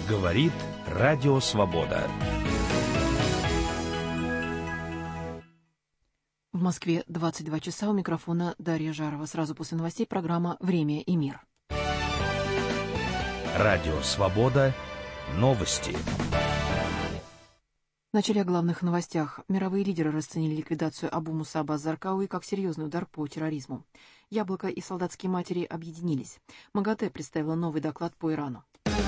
Говорит Радио Свобода. В Москве 22 часа, у микрофона Дарья Жарова. Сразу после новостей программа «Время и мир». Радио Свобода. Новости. Вначале о главных новостях. Мировые лидеры расценили ликвидацию Абу Мусаба ас-Заркауи как серьезный удар по терроризму. Яблоко и солдатские матери объединились. МАГАТЭ представила новый доклад по Ирану.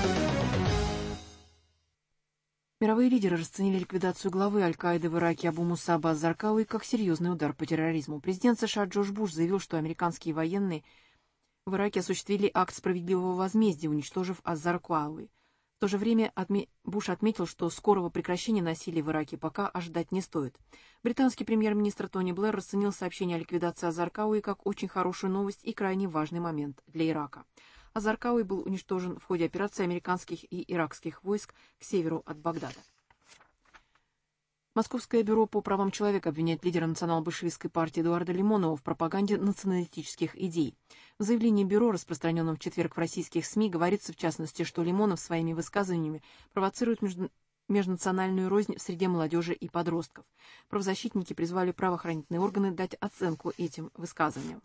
Мировые лидеры расценили ликвидацию главы Аль-Каиды в Ираке Абу Мусаба ас-Заркауи как серьезный удар по терроризму. Президент США Джордж Буш заявил, что американские военные в Ираке осуществили акт справедливого возмездия, уничтожив ас-Заркауи. В то же время Буш отметил, что скорого прекращения насилия в Ираке пока ожидать не стоит. Британский премьер-министр Тони Блэр расценил сообщение о ликвидации ас-Заркауи как очень хорошую новость и крайне важный момент для Ирака. ас-Заркауи был уничтожен в ходе операции американских и иракских войск к северу от Багдада. Московское бюро по правам человека обвиняет лидера национал-большевистской партии Эдуарда Лимонова в пропаганде националистических идей. В заявлении бюро, распространенном в четверг в российских СМИ, говорится в частности, что Лимонов своими высказываниями провоцирует межнациональную рознь в среде молодежи и подростков. Правозащитники призвали правоохранительные органы дать оценку этим высказываниям.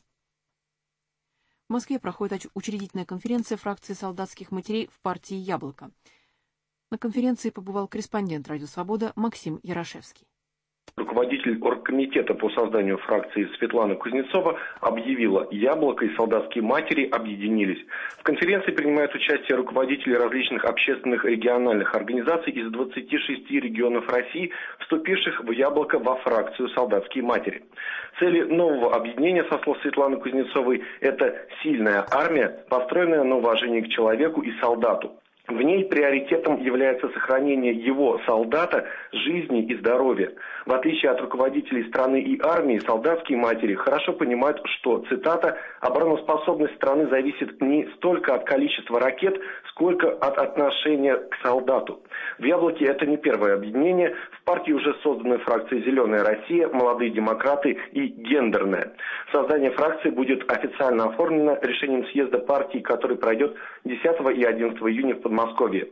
В Москве проходит учредительная конференция фракции солдатских матерей в партии «Яблоко». На конференции побывал корреспондент «Радио Свобода» Максим Ярошевский. Руководитель оргкомитета по созданию фракции Светлана Кузнецова объявила: «Яблоко и солдатские матери объединились». В конференции принимают участие руководители различных общественных региональных организаций из 26 регионов России, вступивших в «Яблоко» во фракцию «Солдатские матери». Цели нового объединения, со слов Светланы Кузнецовой, это сильная армия, построенная на уважении к человеку и солдату. В ней приоритетом является сохранение его, солдата, жизни и здоровья. В отличие от руководителей страны и армии, солдатские матери хорошо понимают, что, цитата, «обороноспособность страны зависит не столько от количества ракет, сколько от отношения к солдату». В «Яблоке» это не первое объединение. В партии уже созданы фракции «Зеленая Россия», «Молодые демократы» и «Гендерная». Создание фракции будет официально оформлено решением съезда партии, который пройдет 10 и 11 июня в Подмосковье.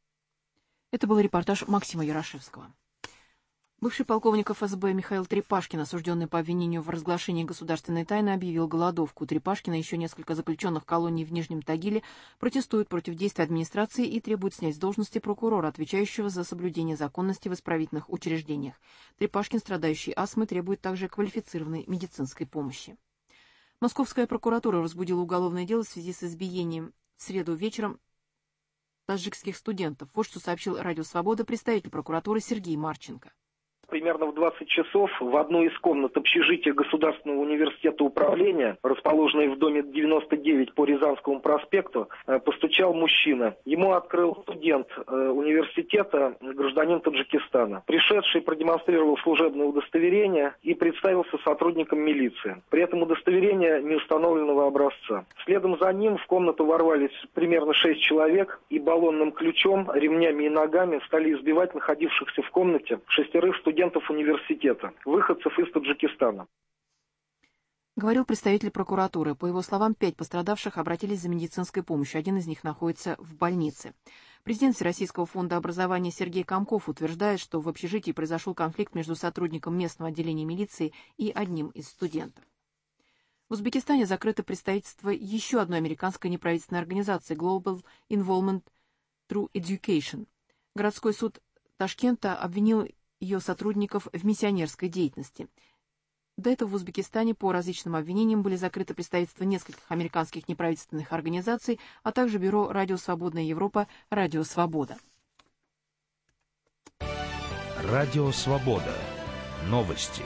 Это был репортаж Максима Ярошевского. Бывший полковник ФСБ Михаил Трепашкин, осужденный по обвинению в разглашении государственной тайны, объявил голодовку. У Трепашкина и еще несколько заключенных колоний в Нижнем Тагиле протестуют против действий администрации и требуют снять с должности прокурора, отвечающего за соблюдение законности в исправительных учреждениях. Трепашкин, страдающий астмой, требует также квалифицированной медицинской помощи. Московская прокуратура возбудила уголовное дело в связи с избиением в среду вечером таджикских студентов. Вот что сообщил Радио Свобода представитель прокуратуры Сергей Марченко. Примерно в 20 часов в одну из комнат общежития Государственного университета управления, расположенной в доме 99 по Рязанскому проспекту, постучал мужчина. Ему открыл студент университета, гражданин Таджикистана. Пришедший продемонстрировал служебное удостоверение и представился сотрудником милиции. При этом удостоверение неустановленного образца. Следом за ним в комнату ворвались примерно 6 человек и баллонным ключом, ремнями и ногами стали избивать находившихся в комнате 6 студентов университета, выходцев из Таджикистана. Говорил представитель прокуратуры. По его словам, 5 пострадавших обратились за медицинской помощью. Один из них находится в больнице. Президент Всероссийского фонда образования Сергей Комков утверждает, что в общежитии произошел конфликт между сотрудником местного отделения милиции и одним из студентов. В Узбекистане закрыто представительство еще одной американской неправительственной организации Global Involvement Through Education. Городской суд Ташкента обвинил ее сотрудников в миссионерской деятельности. До этого в Узбекистане по различным обвинениям были закрыты представительства нескольких американских неправительственных организаций, а также бюро «Радио Свободная Европа» «Радио Свобода». Радио Свобода. Новости.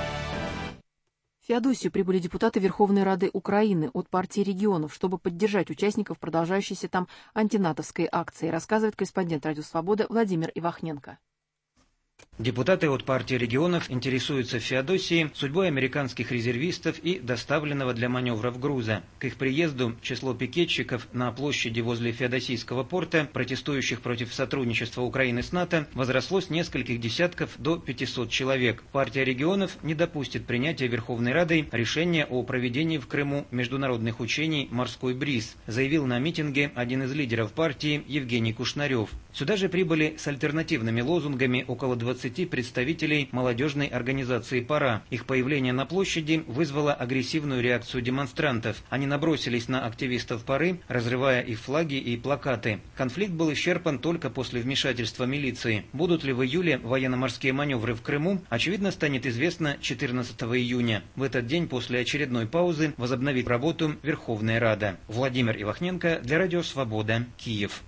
В Феодосию прибыли депутаты Верховной Рады Украины от партии регионов, чтобы поддержать участников продолжающейся там антинатовской акции, рассказывает корреспондент «Радио Свобода» Владимир Ивахненко. Депутаты от партии регионов интересуются в Феодосии судьбой американских резервистов и доставленного для маневров груза. К их приезду число пикетчиков на площади возле Феодосийского порта, протестующих против сотрудничества Украины с НАТО, возросло с нескольких десятков до 500 человек. Партия регионов не допустит принятия Верховной Радой решения о проведении в Крыму международных учений «Морской бриз», заявил на митинге один из лидеров партии Евгений Кушнарев. Сюда же прибыли с альтернативными лозунгами около 20 представителей молодежной организации «Пора». Их появление на площади вызвало агрессивную реакцию демонстрантов. Они набросились на активистов «Поры», разрывая их флаги и плакаты. Конфликт был исчерпан только после вмешательства милиции. Будут ли в июле военно-морские маневры в Крыму, очевидно, станет известно 14 июня. В этот день после очередной паузы возобновит работу Верховная Рада. Владимир Ивахненко для Радио Свобода, Киев.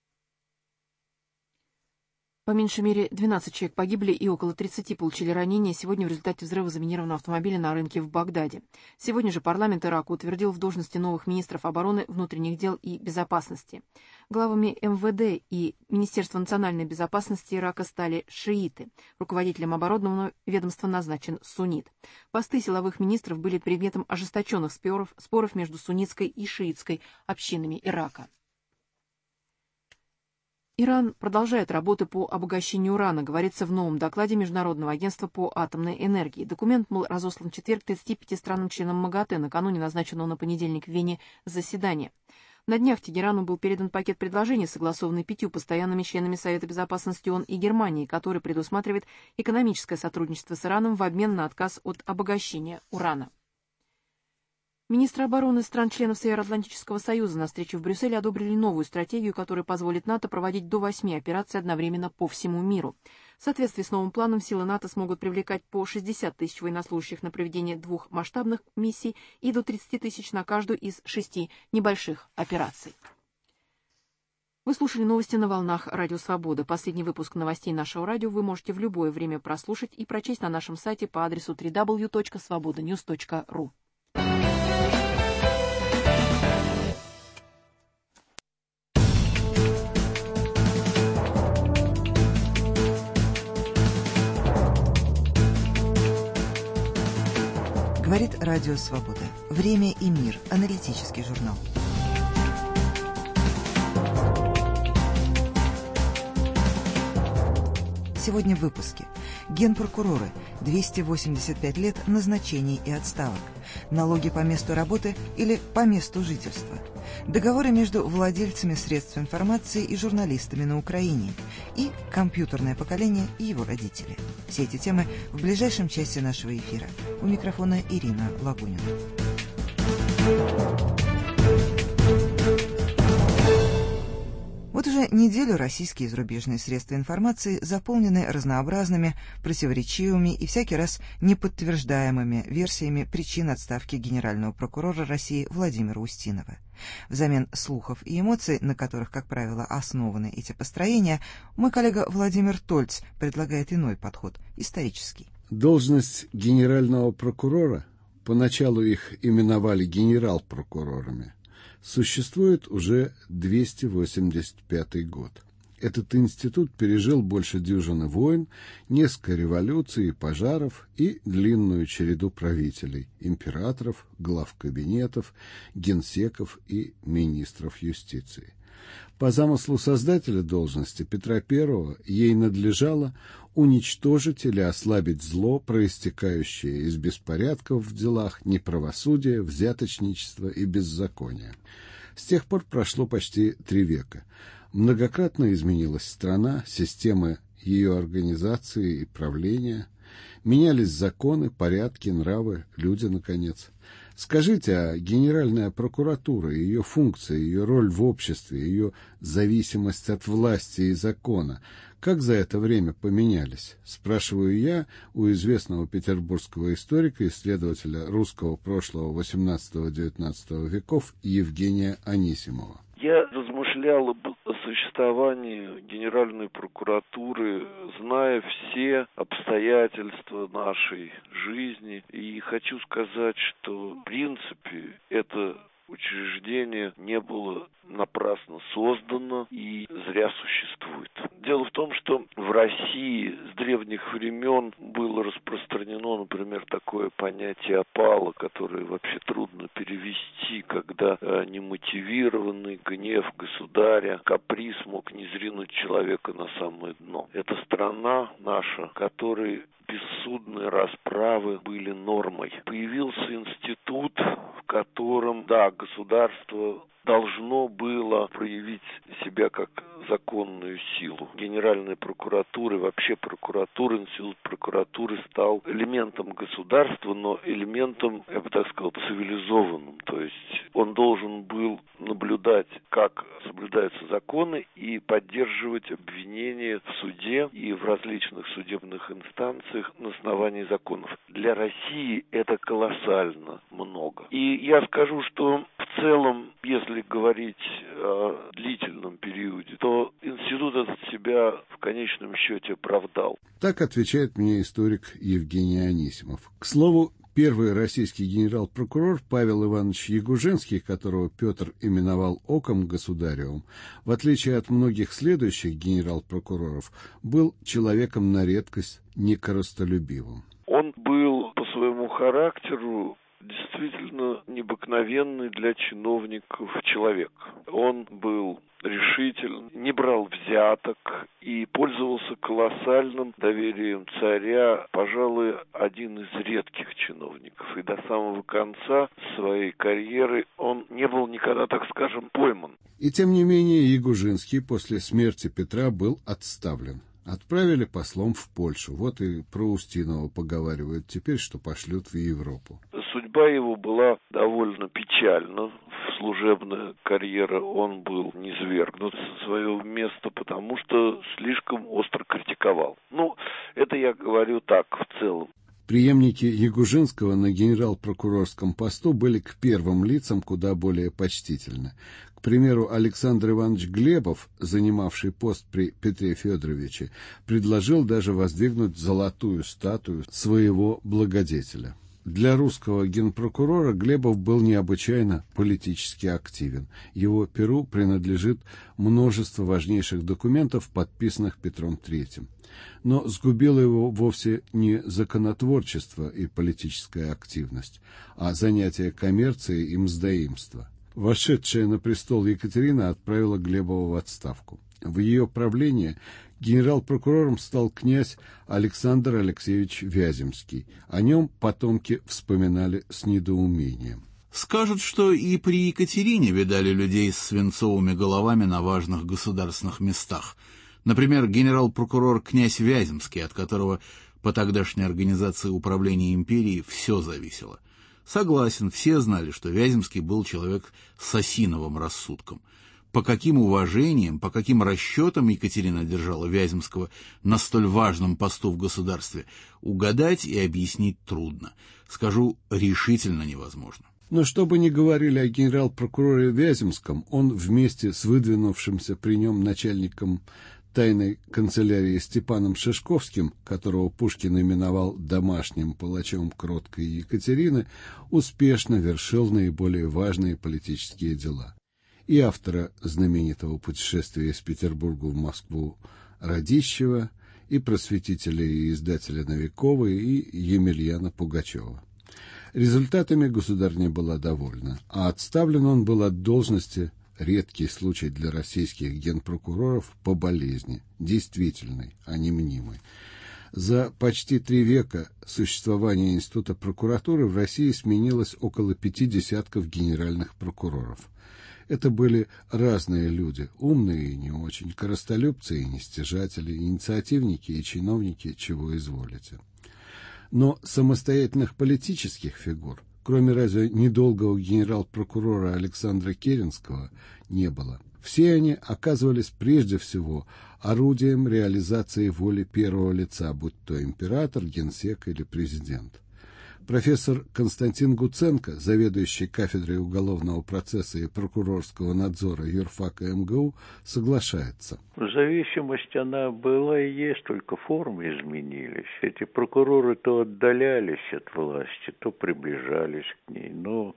По меньшей мере 12 человек погибли и около 30 получили ранения сегодня в результате взрыва заминированного автомобиля на рынке в Багдаде. Сегодня же парламент Ирака утвердил в должности новых министров обороны, внутренних дел и безопасности. Главами МВД и Министерства национальной безопасности Ирака стали шииты. Руководителем оборонного ведомства назначен суннит. Посты силовых министров были предметом ожесточенных споров между суннитской и шиитской общинами Ирака. Иран продолжает работы по обогащению урана, говорится в новом докладе Международного агентства по атомной энергии. Документ был разослан в четверг 35 странам-членам МАГАТЭ, накануне назначенного на понедельник в Вене заседания. На днях Тегерану был передан пакет предложений, согласованный 5 постоянными членами Совета безопасности ООН и Германии, который предусматривает экономическое сотрудничество с Ираном в обмен на отказ от обогащения урана. Министры обороны стран-членов Североатлантического союза на встрече в Брюсселе одобрили новую стратегию, которая позволит НАТО проводить до 8 операций одновременно по всему миру. В соответствии с новым планом силы НАТО смогут привлекать по 60 тысяч военнослужащих на проведение 2 масштабных миссий и до 30 тысяч на каждую из 6 небольших операций. Вы слушали новости на волнах Радио Свобода. Последний выпуск новостей нашего радио вы можете в любое время прослушать и прочесть на нашем сайте по адресу www.svobodanews.ru. Говорит Радио Свобода. Время и мир. Аналитический журнал. Сегодня в выпуске. Генпрокуроры. 285 лет назначений и отставок. Налоги по месту работы или по месту жительства. Договоры между владельцами средств информации и журналистами на Украине. И компьютерное поколение и его родители. Все эти темы в ближайшем часе нашего эфира. У микрофона Ирина Лагунина. Вот уже неделю российские и зарубежные средства информации заполнены разнообразными, противоречивыми и всякий раз неподтверждаемыми версиями причин отставки генерального прокурора России Владимира Устинова. Взамен слухов и эмоций, на которых, как правило, основаны эти построения, мой коллега Владимир Тольц предлагает иной подход, исторический. Должность генерального прокурора, поначалу их именовали генерал-прокурорами, существует уже 285 год. Этот институт пережил больше дюжины войн, несколько революций и пожаров и длинную череду правителей, императоров, глав кабинетов, генсеков и министров юстиции. По замыслу создателя должности Петра I ей надлежало уничтожить или ослабить зло, проистекающее из беспорядков в делах, неправосудия, взяточничества и беззакония. С тех пор прошло почти 3 века. Многократно изменилась страна, система ее организации и правления. Менялись законы, порядки, нравы, люди, наконец. Скажите, а Генеральная прокуратура, ее функция, ее роль в обществе, ее зависимость от власти и закона, как за это время поменялись? Спрашиваю я у известного петербургского историка, исследователя русского прошлого XVIII-XIX веков Евгения Анисимова. Я размышлял об существовании Генеральной прокуратуры, зная все обстоятельства нашей жизни. И хочу сказать, что в принципе это учреждение не было напрасно создано и зря существует. Дело в том, что в России с древних времен было распространено, например, такое понятие опала, которое вообще трудно перевести, когда немотивированный гнев государя, каприз мог низвергнуть человека на самое дно. Это страна наша, которой бессудные расправы были нормой. Появился институт, в котором, государство должно было проявить себя как законную силу. Генеральная прокуратура, вообще прокуратура, институт прокуратуры стал элементом государства, но элементом, я бы так сказал, цивилизованным. То есть он должен был наблюдать, как соблюдаются законы, и поддерживать обвинения в суде и в различных судебных инстанциях на основании законов. Для России это колоссально много. И я скажу, что в целом, если говорить о длительном периоде, то институт этот себя в конечном счете оправдал. Так отвечает мне историк Евгений Анисимов. К слову, первый российский генерал-прокурор Павел Иванович Ягужинский, которого Петр именовал оком государевым, в отличие от многих следующих генерал-прокуроров, был человеком на редкость некорыстолюбивым. Он был по своему характеру действительно необыкновенный для чиновников человек. Он был решителен, не брал взяток и пользовался колоссальным доверием царя, пожалуй, один из редких чиновников. И до самого конца своей карьеры он не был никогда, так скажем, пойман. И тем не менее Ягужинский после смерти Петра был отставлен. Отправили послом в Польшу. Вот и про Устинова поговаривают теперь, что пошлют в Европу. Судьба его была довольно печальна. В служебная карьера он был низвергнут со своего места, потому что слишком остро критиковал. Это я говорю так, в целом. Преемники Ягужинского на генерал-прокурорском посту были к первым лицам куда более почтительны. К примеру, Александр Иванович Глебов, занимавший пост при Петре Федоровиче, предложил даже воздвигнуть золотую статую своего благодетеля. Для русского генпрокурора Глебов был необычайно политически активен. Его перу принадлежит множество важнейших документов, подписанных Петром III. Но сгубило его вовсе не законотворчество и политическая активность, а занятие коммерцией и мздоимство. Вошедшая на престол Екатерина отправила Глебова в отставку. В ее правлении генерал-прокурором стал князь Александр Алексеевич Вяземский. О нем потомки вспоминали с недоумением. Скажут, что и при Екатерине видали людей с свинцовыми головами на важных государственных местах. Например, генерал-прокурор князь Вяземский, от которого по тогдашней организации управления империей все зависело. Согласен, все знали, что Вяземский был человек с осиновым рассудком. По каким уважениям, по каким расчетам Екатерина держала Вяземского на столь важном посту в государстве, угадать и объяснить трудно. Скажу, решительно невозможно. Но что бы ни говорили о генерал-прокуроре Вяземском, он вместе с выдвинувшимся при нем начальником тайной канцелярии Степаном Шишковским, которого Пушкин именовал домашним палачом кроткой Екатерины, успешно вершил наиболее важные политические дела. И автора знаменитого путешествия из Петербурга в Москву Радищева, и просветителя и издателя Новикова, и Емельяна Пугачева. Результатами государыня была довольна, а отставлен он был от должности, редкий случай для российских генпрокуроров, по болезни, действительной, а не мнимой. За почти 3 века существования Института прокуратуры в России сменилось около 5 десятков генеральных прокуроров. Это были разные люди, умные и не очень, корыстолюбцы и нестяжатели, инициативники и чиновники, чего изволите. Но самостоятельных политических фигур, кроме разве недолгого генерал-прокурора Александра Керенского, не было. Все они оказывались прежде всего орудием реализации воли первого лица, будь то император, генсек или президент. Профессор Константин Гуценко, заведующий кафедрой уголовного процесса и прокурорского надзора юрфака МГУ, соглашается. Зависимость она была и есть, только формы изменились. Эти прокуроры то отдалялись от власти, то приближались к ней. Но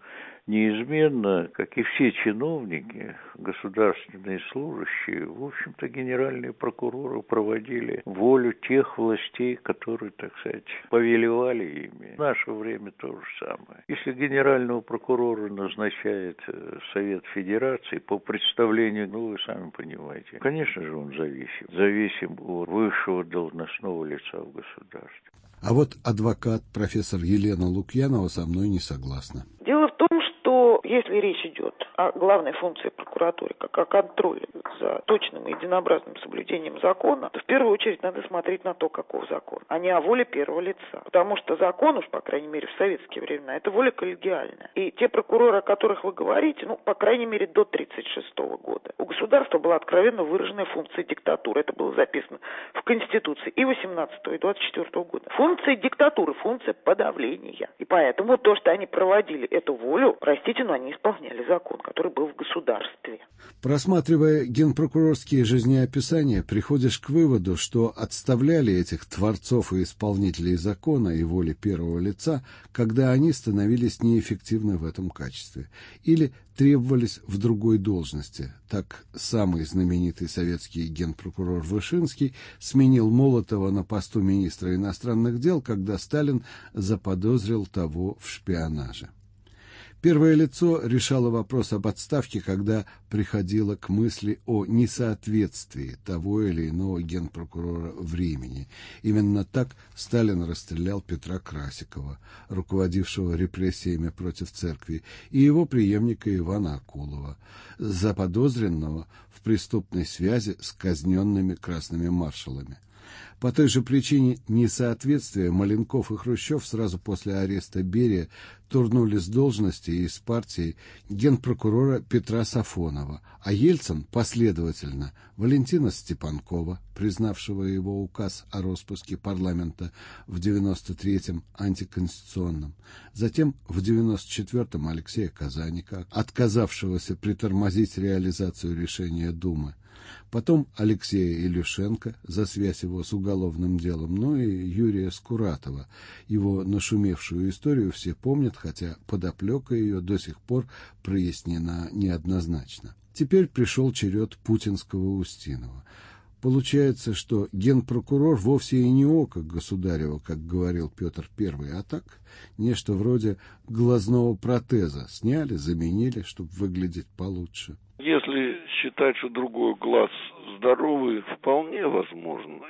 неизменно, как и все чиновники, государственные служащие, в общем-то, генеральные прокуроры проводили волю тех властей, которые, так сказать, повелевали ими. В наше время то же самое. Если генерального прокурора назначает Совет Федерации по представлению, вы сами понимаете, конечно же, он зависим от высшего должностного лица в государстве. А вот адвокат, профессор Елена Лукьянова, со мной не согласна. Дело в том, что если речь идет о главной функции прокуратуры, как о контроле за точным и единообразным соблюдением закона, то в первую очередь надо смотреть на то, каков закон, а не о воле первого лица. Потому что закон, уж по крайней мере в советские времена, это воля коллегиальная. И те прокуроры, о которых вы говорите, по крайней мере до 1936 года, у государства была откровенно выраженная функция диктатуры. Это было записано в Конституции и 18 и 24 года. Функция диктатуры, функция подавления. И поэтому то, что они проводили эту волю, простите, но они исполняли закон, который был в государстве. Просматривая генпрокурорские жизнеописания, приходишь к выводу, что отставляли этих творцов и исполнителей закона и воли первого лица, когда они становились неэффективны в этом качестве, или требовались в другой должности. Так самый знаменитый советский генпрокурор Вышинский сменил Молотова на посту министра иностранных дел, когда Сталин заподозрил того в шпионаже. Первое лицо решало вопрос об отставке, когда приходило к мысли о несоответствии того или иного генпрокурора времени. Именно так Сталин расстрелял Петра Красикова, руководившего репрессиями против церкви, и его преемника Ивана Акулова, заподозренного в преступной связи с казненными красными маршалами. По той же причине несоответствия Маленков и Хрущев сразу после ареста Берия турнули с должности из партии генпрокурора Петра Сафонова, а Ельцин последовательно Валентина Степанкова, признавшего его указ о распуске парламента в 93-м антиконституционным, затем в 94-м Алексея Казаника, отказавшегося притормозить реализацию решения Думы, потом Алексея Илюшенко за связь его с уголовным делом, и Юрия Скуратова. Его нашумевшую историю все помнят, хотя подоплека ее до сих пор прояснена неоднозначно. Теперь пришел черед путинского Устинова. Получается, что генпрокурор вовсе и не око государева, как говорил Петр I, а так нечто вроде глазного протеза. Сняли, заменили, чтобы выглядеть получше. Если считать, что другой глаз здоровый, вполне возможно.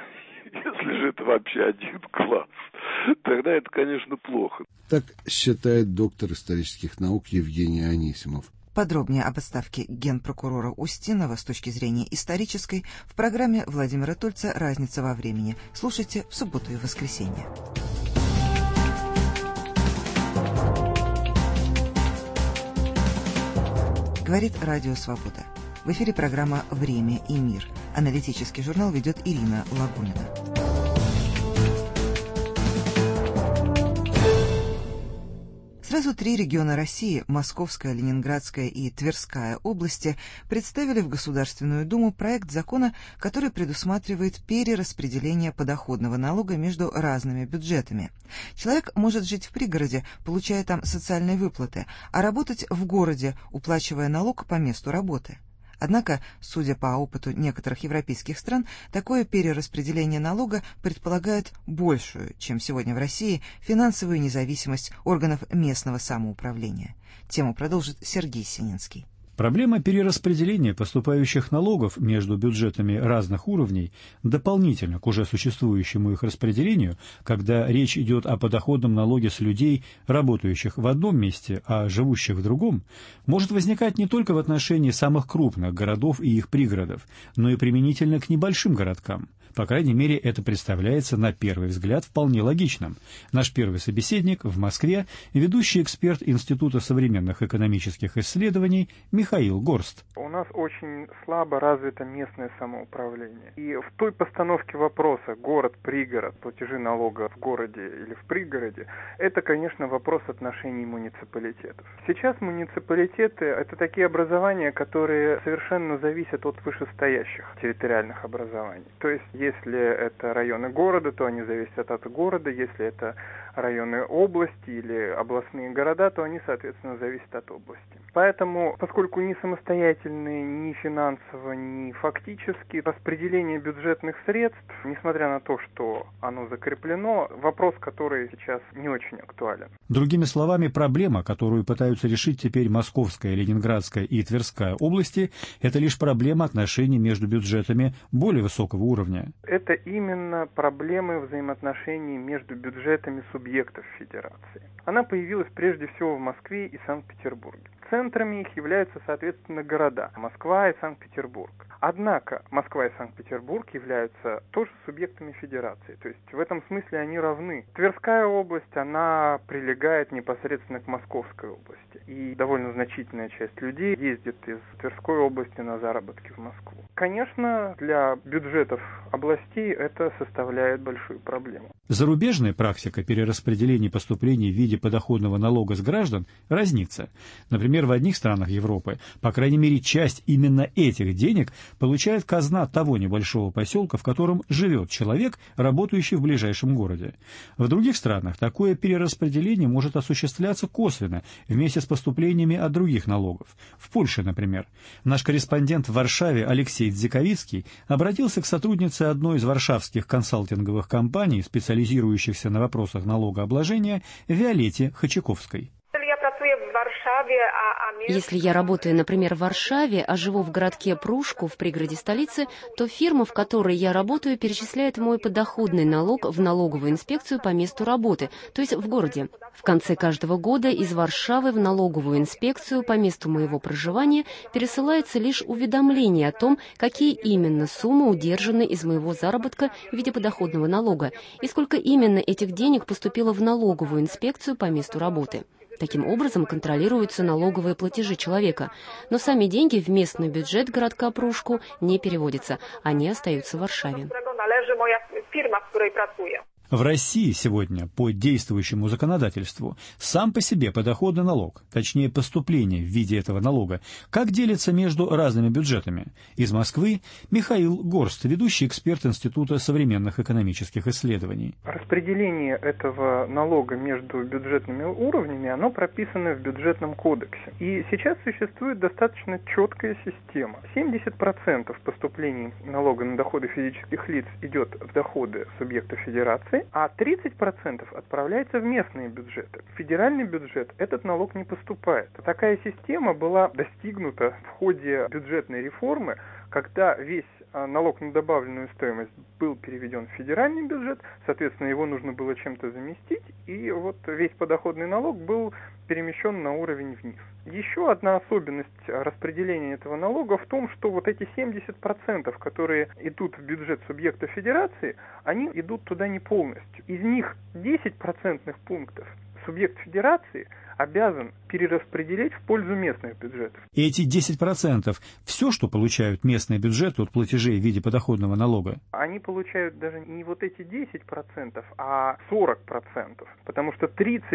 Если же это вообще один глаз, тогда это, конечно, плохо. Так считает доктор исторических наук Евгений Анисимов. Подробнее об отставке генпрокурора Устинова с точки зрения исторической в программе Владимира Тольца «Разница во времени». Слушайте в субботу и воскресенье. Говорит Радио Свобода. В эфире программа «Время и мир». Аналитический журнал ведет Ирина Лагунина. Сразу 3 региона России – Московская, Ленинградская и Тверская области – представили в Государственную Думу проект закона, который предусматривает перераспределение подоходного налога между разными бюджетами. Человек может жить в пригороде, получая там социальные выплаты, а работать в городе, уплачивая налог по месту работы. Однако, судя по опыту некоторых европейских стран, такое перераспределение налога предполагает большую, чем сегодня в России, финансовую независимость органов местного самоуправления. Тему продолжит Сергей Сининский. Проблема перераспределения поступающих налогов между бюджетами разных уровней дополнительно к уже существующему их распределению, когда речь идет о подоходном налоге с людей, работающих в одном месте, а живущих в другом, может возникать не только в отношении самых крупных городов и их пригородов, но и применительно к небольшим городкам. По крайней мере, это представляется на первый взгляд вполне логичным. Наш первый собеседник в Москве – ведущий эксперт Института современных экономических исследований Михаил Горст. У нас очень слабо развито местное самоуправление. И в той постановке вопроса город-пригород, платежи налога в городе или в пригороде, это, конечно, вопрос отношений муниципалитетов. Сейчас муниципалитеты – это такие образования, которые совершенно зависят от вышестоящих территориальных образований. То есть, если это районы города, то они зависят от города, если это районы области или областные города, то они, соответственно, зависят от области. Поэтому, поскольку ни самостоятельные, ни финансово, ни фактически, распределение бюджетных средств, несмотря на то, что оно закреплено, вопрос, который сейчас не очень актуален. Другими словами, проблема, которую пытаются решить теперь Московская, Ленинградская и Тверская области, это лишь проблема отношений между бюджетами более высокого уровня. Это именно проблемы взаимоотношений между бюджетами субъектов федерации. Она появилась прежде всего в Москве и Санкт-Петербурге. Центрами их являются, соответственно, города Москва и Санкт-Петербург. Однако Москва и Санкт-Петербург являются тоже субъектами федерации, то есть в этом смысле они равны. Тверская область, она прилегает непосредственно к Московской области, и довольно значительная часть людей ездит из Тверской области на заработки в Москву. Конечно, для бюджетов областей это составляет большую проблему. Зарубежная практика перераспределения поступлений в виде подоходного налога с граждан разнится. Например, в одних странах Европы, по крайней мере, часть именно этих денег получает казна того небольшого поселка, в котором живет человек, работающий в ближайшем городе. В других странах такое перераспределение может осуществляться косвенно, вместе с поступлениями от других налогов. В Польше, например. Наш корреспондент в Варшаве Алексей Дзиковицкий обратился к сотруднице одной из варшавских консалтинговых компаний, специализирующихся на вопросах налогообложения, Виолетте Хачаковской. Если я работаю, например, в Варшаве, а живу в городке Прушку, в пригороде столицы, то фирма, в которой я работаю, перечисляет мой подоходный налог в налоговую инспекцию по месту работы, то есть в городе. В конце каждого года из Варшавы в налоговую инспекцию по месту моего проживания пересылается лишь уведомление о том, какие именно суммы удержаны из моего заработка в виде подоходного налога и сколько именно этих денег поступило в налоговую инспекцию по месту работы. Таким образом контролируются налоговые платежи человека, но сами деньги в местный бюджет городка Прушку не переводятся, они остаются в Варшаве. В России сегодня, по действующему законодательству, сам по себе подоходный налог, точнее поступление в виде этого налога, как делится между разными бюджетами. Из Москвы Михаил Горст, ведущий эксперт Института современных экономических исследований. Распределение этого налога между бюджетными уровнями, оно прописано в бюджетном кодексе. И сейчас существует достаточно четкая система. 70% поступлений налога на доходы физических лиц идет в доходы субъектов федерации, а 30% отправляется в местные бюджеты. В федеральный бюджет этот налог не поступает. Такая система была достигнута в ходе бюджетной реформы, когда весь налог на добавленную стоимость был переведен в федеральный бюджет, соответственно, его нужно было чем-то заместить, и вот весь подоходный налог был перемещен на уровень вниз. Еще одна особенность распределения этого налога в том, что вот эти 70%, которые идут в бюджет субъекта федерации, они идут туда не полностью. Из них 10 процентных пунктов субъект федерации обязан перераспределить в пользу местных бюджетов. И эти 10% все, что получают местные бюджеты от платежей в виде подоходного налога? Они получают даже не вот эти 10%, а 40%, потому что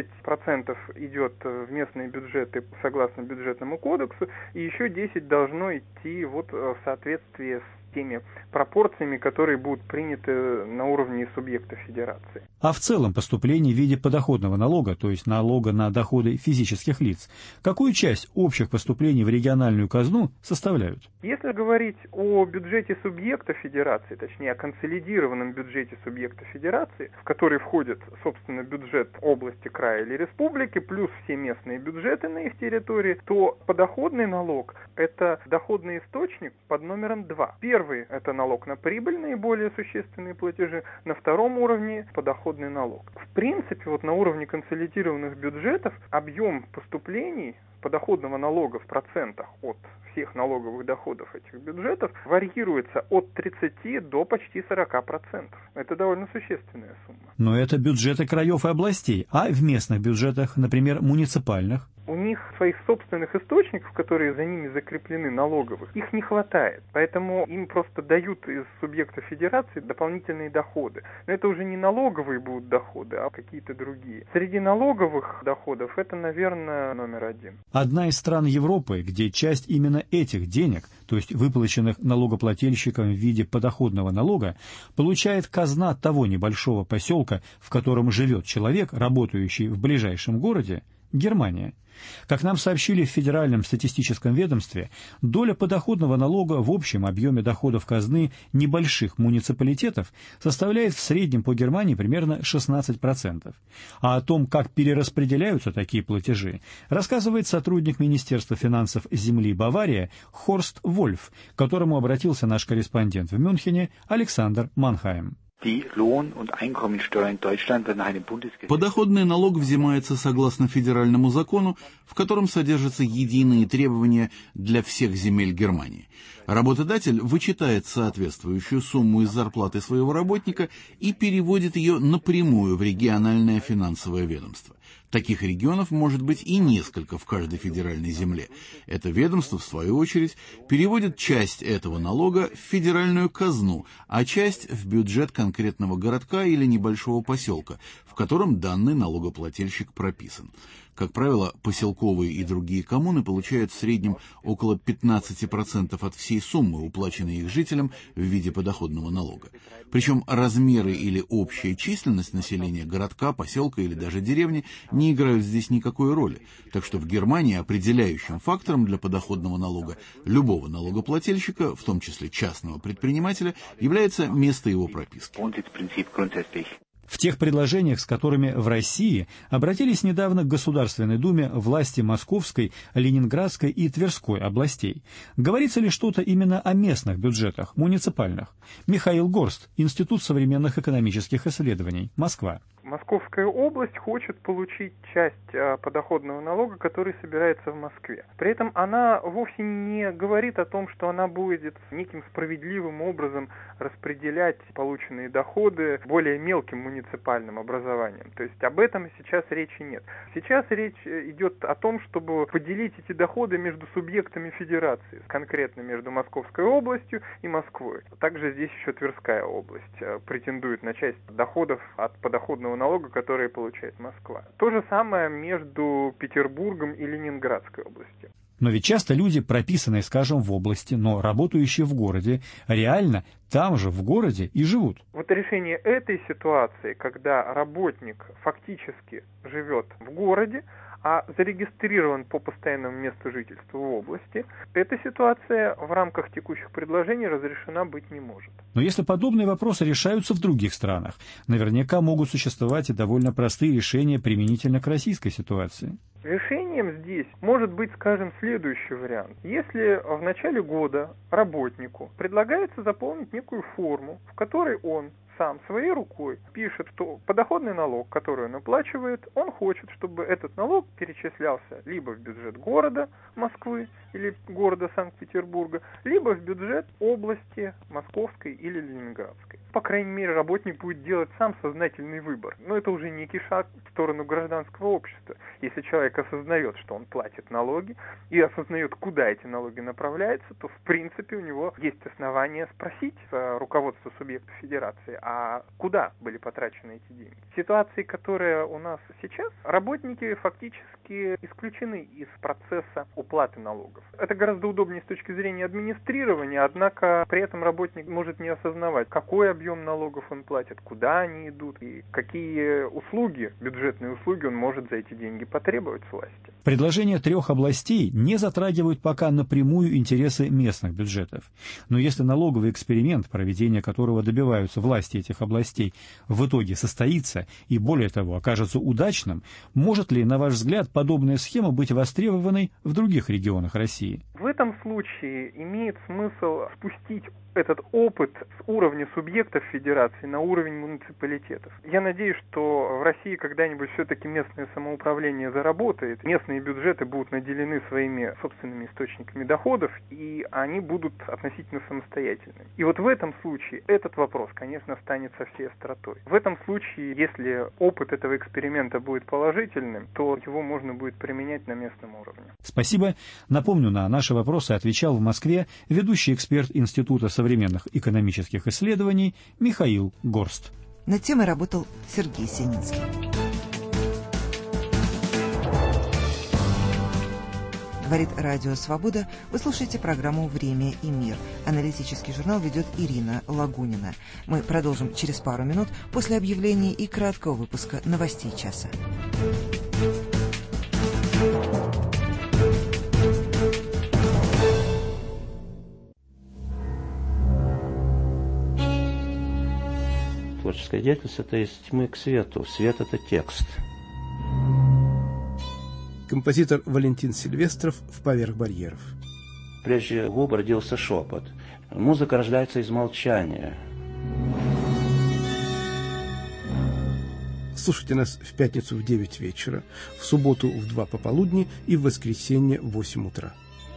30% идет в местные бюджеты согласно бюджетному кодексу, и еще 10% должно идти вот в соответствии с теми пропорциями, которые будут приняты на уровне субъекта федерации. А в целом поступление в виде подоходного налога, то есть налога на доходы физических лиц, какую часть общих поступлений в региональную казну составляют? Если говорить о бюджете субъекта федерации, точнее о консолидированном бюджете субъекта федерации, в который входит, собственно, бюджет области, края или республики, плюс все местные бюджеты на их территории, то подоходный налог – это доходный источник под номером 2. Первый – это налог на прибыль, наиболее существенные платежи. На втором уровне – подоходный налог. В принципе, вот на уровне консолидированных бюджетов объем поступлений подоходного налога в процентах от всех налоговых доходов этих бюджетов варьируется от 30 до почти 40%. Это довольно существенная сумма. Но это бюджеты краев и областей, а в местных бюджетах, например, муниципальных? У них своих собственных источников, которые за ними закреплены, налоговых, их не хватает. Поэтому им просто дают из субъекта федерации дополнительные доходы. Но это уже не налоговые будут доходы, а какие-то другие. Среди налоговых доходов это, наверное, номер один. Одна из стран Европы, где часть именно этих денег, то есть выплаченных налогоплательщикам в виде подоходного налога, получает казна того небольшого поселка, в котором живет человек, работающий в ближайшем городе, Германия. Как нам сообщили в Федеральном статистическом ведомстве, доля подоходного налога в общем объеме доходов казны небольших муниципалитетов составляет в среднем по Германии примерно 16%. А о том, как перераспределяются такие платежи, рассказывает сотрудник Министерства финансов земли Бавария Хорст Вольф, к которому обратился наш корреспондент в Мюнхене Александр Манхайм. Подоходный налог взимается согласно федеральному закону, в котором содержатся единые требования для всех земель Германии. Работодатель вычитает соответствующую сумму из зарплаты своего работника и переводит ее напрямую в региональное финансовое ведомство. Таких регионов может быть и несколько в каждой федеральной земле. Это ведомство, в свою очередь, переводит часть этого налога в федеральную казну, а часть в бюджет конкретного городка или небольшого поселка, в котором данный налогоплательщик прописан. Как правило, поселковые и другие коммуны получают в среднем около 15% от всей суммы, уплаченной их жителям в виде подоходного налога. Причем размеры или общая численность населения городка, поселка или даже деревни не играют здесь никакой роли. Так что в Германии определяющим фактором для подоходного налога любого налогоплательщика, в том числе частного предпринимателя, является место его прописки. В тех предложениях, с которыми в России обратились недавно к Государственной Думе власти Московской, Ленинградской и Тверской областей, говорится ли что-то именно о местных бюджетах, муниципальных? Михаил Горст, Институт современных экономических исследований, Москва. Московская область хочет получить часть подоходного налога, который собирается в Москве. При этом она вовсе не говорит о том, что она будет неким справедливым образом распределять полученные доходы более мелким муниципальным образованием. То есть об этом сейчас речи нет. Сейчас речь идет о том, чтобы поделить эти доходы между субъектами федерации, конкретно между Московской областью и Москвой. Также здесь еще Тверская область претендует на часть доходов от подоходного налога, которые получает Москва. То же самое между Петербургом и Ленинградской областью. Но ведь часто люди, прописанные, скажем, в области, но работающие в городе, реально там же, в городе, и живут. Вот решение этой ситуации, когда работник фактически живет в городе, а зарегистрирован по постоянному месту жительства в области, эта ситуация в рамках текущих предложений разрешена быть не может. Но если подобные вопросы решаются в других странах, наверняка могут существовать и довольно простые решения применительно к российской ситуации. Решением здесь может быть, скажем, следующий вариант. Если в начале года работнику предлагается заполнить некую форму, в которой он сам своей рукой пишет, что подоходный налог, который он оплачивает, он хочет, чтобы этот налог перечислялся либо в бюджет города Москвы или города Санкт-Петербурга, либо в бюджет области Московской или Ленинградской. По крайней мере, работник будет делать сам сознательный выбор. Но это уже некий шаг в сторону гражданского общества. Если человек осознает, что он платит налоги, и осознает, куда эти налоги направляются, то, в принципе, у него есть основания спросить руководство субъекта федерации, а куда были потрачены эти деньги. В ситуации, которая у нас сейчас, работники фактически исключены из процесса уплаты налогов. Это гораздо удобнее с точки зрения администрирования, однако при этом работник может не осознавать, какой объем налогов он платит, куда они идут и какие услуги, бюджетные услуги он может за эти деньги потребовать с власти. Предложения 3 областей не затрагивают пока напрямую интересы местных бюджетов. Но если налоговый эксперимент, проведение которого добиваются власти этих областей, в итоге состоится и, более того, окажется удачным, может ли, на ваш взгляд, подобная схема быть востребованной в других регионах России? В этом случае имеет смысл спустить этот опыт с уровня субъектов федерации на уровень муниципалитетов. Я надеюсь, что в России когда-нибудь все-таки местное самоуправление заработает, местные бюджеты будут наделены своими собственными источниками доходов, и они будут относительно самостоятельными. И вот в этом случае этот вопрос, конечно, станет со всей остротой. В этом случае, если опыт этого эксперимента будет положительным, то его можно будет применять на местном уровне. Спасибо. Напомню, на наши вопросы отвечал в Москве ведущий эксперт Института современных экономических исследований Михаил Горст. Над темой работал Сергей Сининский. Говорит Радио Свобода. Вы слушаете программу «Время и мир». Аналитический журнал ведет Ирина Лагунина. Мы продолжим через пару минут после объявления и краткого выпуска новостей часа. Творческая деятельность – это из тьмы к свету. Свет – это текст. Композитор Валентин Сильвестров в «Поверх барьеров». Прежде губ родился шепот. Музыка рождается из молчания. Слушайте нас в пятницу в 9 вечера, в субботу в 2 пополудни и в воскресенье в 8 утра.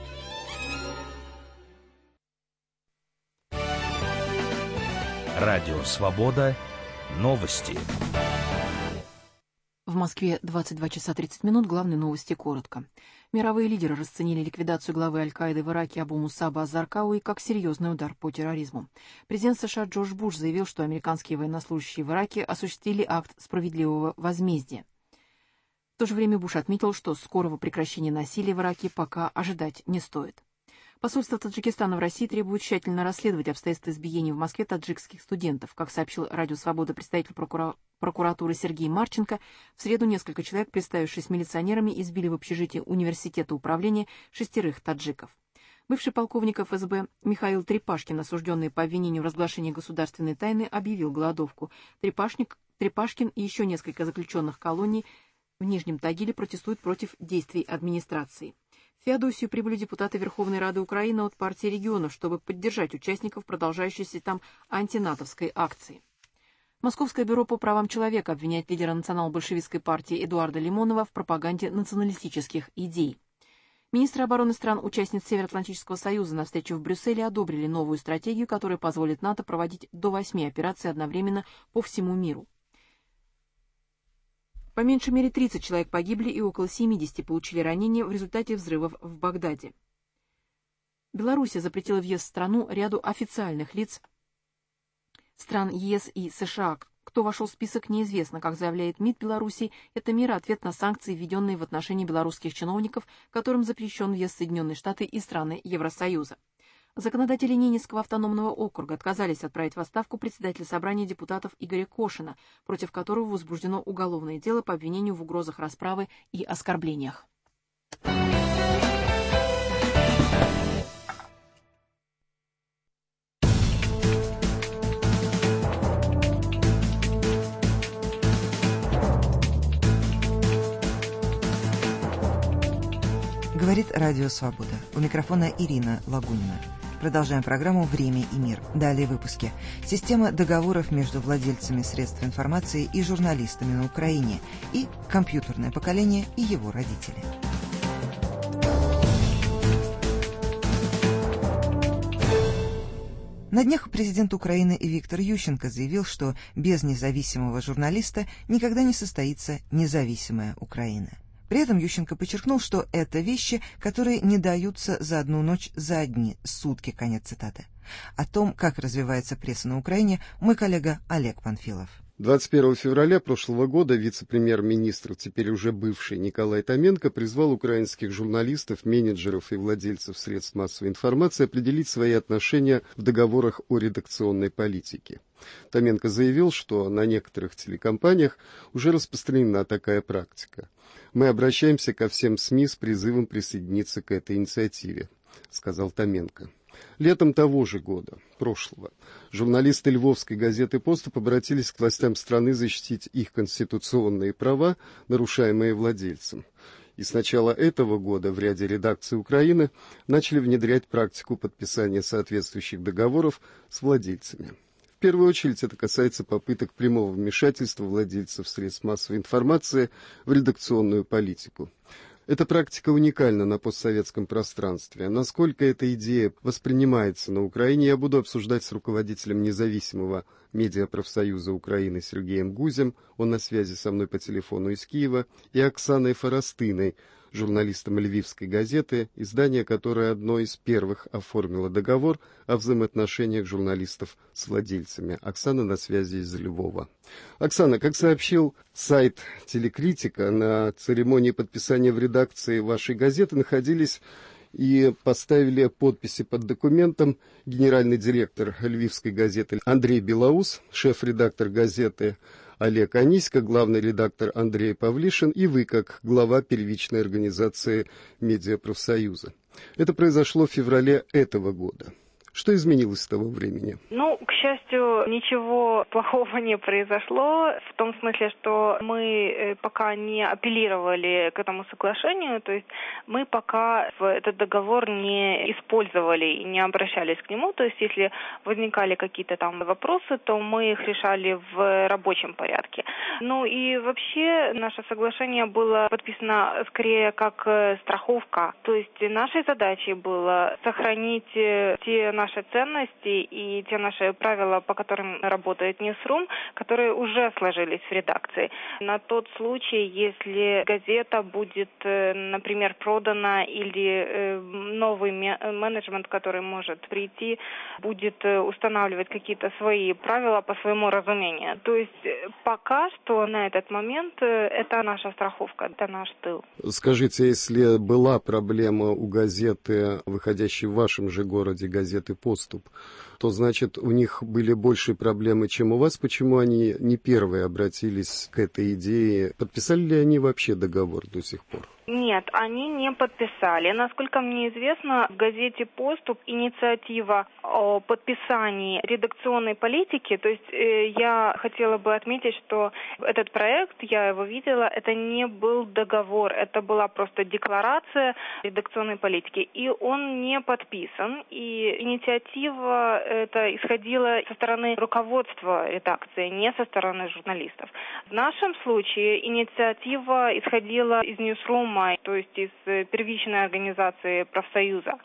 Радио «Свобода». Новости. В Москве 22 часа 30 минут. Главные новости коротко. Мировые лидеры расценили ликвидацию главы Аль-Каиды в Ираке Абу Мусаба аз-Заркауи как серьезный удар по терроризму. Президент США Джордж Буш заявил, что американские военнослужащие в Ираке осуществили акт справедливого возмездия. В то же время Буш отметил, что скорого прекращения насилия в Ираке пока ожидать не стоит. Посольство Таджикистана в России требует тщательно расследовать обстоятельства избиения в Москве таджикских студентов. Как сообщил Радио Свобода представитель прокуратуры Сергей Марченко, в среду несколько человек, представившись милиционерами, избили в общежитии университета управления 6 таджиков. Бывший полковник ФСБ Михаил Трепашкин, осужденный по обвинению в разглашении государственной тайны, объявил голодовку. Трепашкин и еще несколько заключенных колоний в Нижнем Тагиле протестуют против действий администрации. В Феодосию прибыли депутаты Верховной Рады Украины от партии регионов, чтобы поддержать участников продолжающейся там антинатовской акции. Московское бюро по правам человека обвиняет лидера национал-большевистской партии Эдуарда Лимонова в пропаганде националистических идей. Министры обороны стран-участниц Североатлантического союза на встрече в Брюсселе одобрили новую стратегию, которая позволит НАТО проводить до 8 операций одновременно по всему миру. По меньшей мере 30 человек погибли и около 70 получили ранения в результате взрывов в Багдаде. Белоруссия запретила въезд в страну ряду официальных лиц стран ЕС и США. Кто вошел в список, неизвестно. Как заявляет МИД Беларуси, это мера ответ на санкции, введенные в отношении белорусских чиновников, которым запрещен въезд в Соединенные Штаты и страны Евросоюза. Законодатели Ненецкого автономного округа отказались отправить в отставку председателя собрания депутатов Игоря Кошина, против которого возбуждено уголовное дело по обвинению в угрозах расправы и оскорблениях. Говорит Радио Свобода. У микрофона Ирина Лагунина. Продолжаем программу «Время и мир». Далее в выпуске. Система договоров между владельцами средств информации и журналистами на Украине и компьютерное поколение и его родители. На днях президент Украины Виктор Ющенко заявил, что без независимого журналиста никогда не состоится независимая Украина. При этом Ющенко подчеркнул, что это вещи, которые не даются за одну ночь, за одни сутки. Конец цитаты. О том, как развивается пресса на Украине, мой коллега Олег Панфилов. 21 февраля прошлого года вице-премьер-министр, теперь уже бывший Николай Томенко, призвал украинских журналистов, менеджеров и владельцев средств массовой информации определить свои отношения в договорах о редакционной политике. Томенко заявил, что на некоторых телекомпаниях уже распространена такая практика. «Мы обращаемся ко всем СМИ с призывом присоединиться к этой инициативе», — сказал Томенко. Летом того же года, прошлого, журналисты львовской газеты «Поступ» обратились к властям страны защитить их конституционные права, нарушаемые владельцем. И с начала этого года в ряде редакций Украины начали внедрять практику подписания соответствующих договоров с владельцами. В первую очередь это касается попыток прямого вмешательства владельцев средств массовой информации в редакционную политику. Эта практика уникальна на постсоветском пространстве. Насколько эта идея воспринимается на Украине, я буду обсуждать с руководителем независимого медиапрофсоюза Украины Сергеем Гузем, он на связи со мной по телефону из Киева, и Оксаной Форостыной, журналистом «Львивской газеты», издание, которое одно из первых оформило договор о взаимоотношениях журналистов с владельцами. Оксана на связи из Львова. Оксана, как сообщил сайт «Телекритика», на церемонии подписания в редакции вашей газеты находились и поставили подписи под документом генеральный директор «Львивской газеты» Андрей Белоус, шеф-редактор газеты Олег Анисько, главный редактор Андрей Павлишин и вы, как глава первичной организации медиапрофсоюза. Это произошло в феврале этого года. Что изменилось с того времени? К счастью, ничего плохого не произошло, в том смысле, что мы пока не апеллировали к этому соглашению, то есть мы пока этот договор не использовали и не обращались к нему, то есть если возникали какие-то там вопросы, то мы их решали в рабочем порядке. И вообще наше соглашение было подписано скорее как страховка, то есть нашей задачей было сохранить те наши ценности и те наши правила, по которым работает Newsroom, которые уже сложились в редакции. На тот случай, если газета будет, например, продана или новый менеджмент, который может прийти, будет устанавливать какие-то свои правила по своему разумению. То есть пока что на этот момент это наша страховка, это наш тыл. Скажите, если была проблема у газеты, выходящей в вашем же городе, газеты «Поступ», то, значит, у них были большие проблемы, чем у вас. Почему они не первые обратились к этой идее? Подписали ли они вообще договор до сих пор? Нет, они не подписали. Насколько мне известно, в газете «Поступ» инициатива о подписании редакционной политики, то есть я хотела бы отметить, что этот проект, я его видела, это не был договор, это была просто декларация редакционной политики, и он не подписан, и инициатива это исходила со стороны руководства редакции, не со стороны журналистов. В нашем случае инициатива исходила из Newsroom, то есть из первичной организации профсоюза.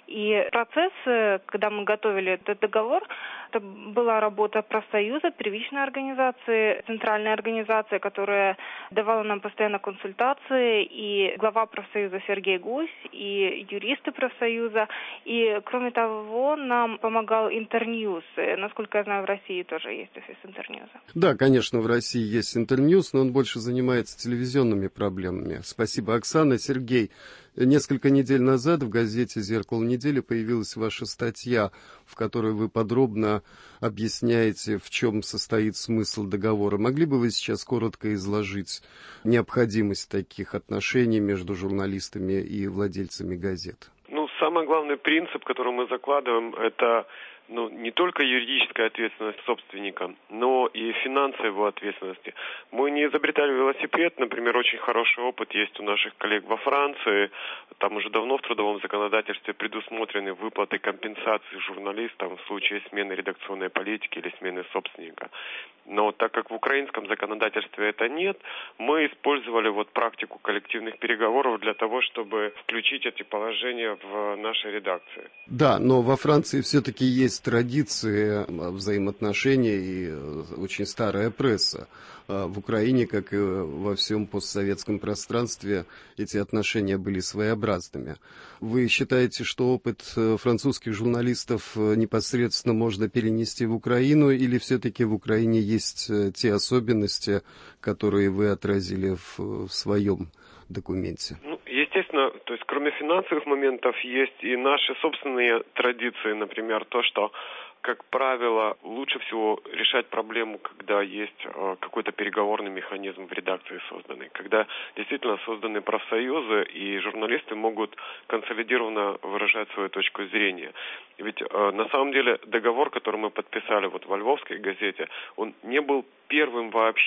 И процесс, когда мы готовили этот договор, это была работа профсоюза, первичной организации, центральной организации, которая давала нам постоянно консультации, и глава профсоюза Сергей Гусь, и юристы профсоюза. И, кроме того, нам помогал Интерньюз. Насколько я знаю, в России тоже есть офис Интерньюза. Да, конечно, в России есть Интерньюз, но он больше занимается телевизионными проблемами. Спасибо, Оксана. Сергей, несколько недель назад в газете «Зеркало недели» появилась ваша статья, в которой вы подробно объясняете, в чем состоит смысл договора. Могли бы вы сейчас коротко изложить необходимость таких отношений между журналистами и владельцами газет? Самый главный принцип, который мы закладываем, это не только юридическая ответственность собственника, но и финансовая его ответственности. Мы не изобретали велосипед, например, очень хороший опыт есть у наших коллег во Франции. Там уже давно в трудовом законодательстве предусмотрены выплаты компенсации журналистам в случае смены редакционной политики или смены собственника. Но так как в украинском законодательстве это нет, мы использовали практику коллективных переговоров для того, чтобы включить эти положения в нашей редакции. Да, но во Франции все-таки есть традиции взаимоотношений и очень старая пресса. В Украине, как и во всем постсоветском пространстве, эти отношения были своеобразными. Вы считаете, что опыт французских журналистов непосредственно можно перенести в Украину, или все-таки в Украине есть те особенности, которые вы отразили в своем документе? Естественно, то есть кроме финансовых моментов есть и наши собственные традиции, например, то, что, как правило, лучше всего решать проблему, когда есть какой-то переговорный механизм в редакции созданный, когда действительно созданы профсоюзы и журналисты могут консолидированно выражать свою точку зрения. Ведь на самом деле договор, который мы подписали во Львовской газете, он не был первым вообще.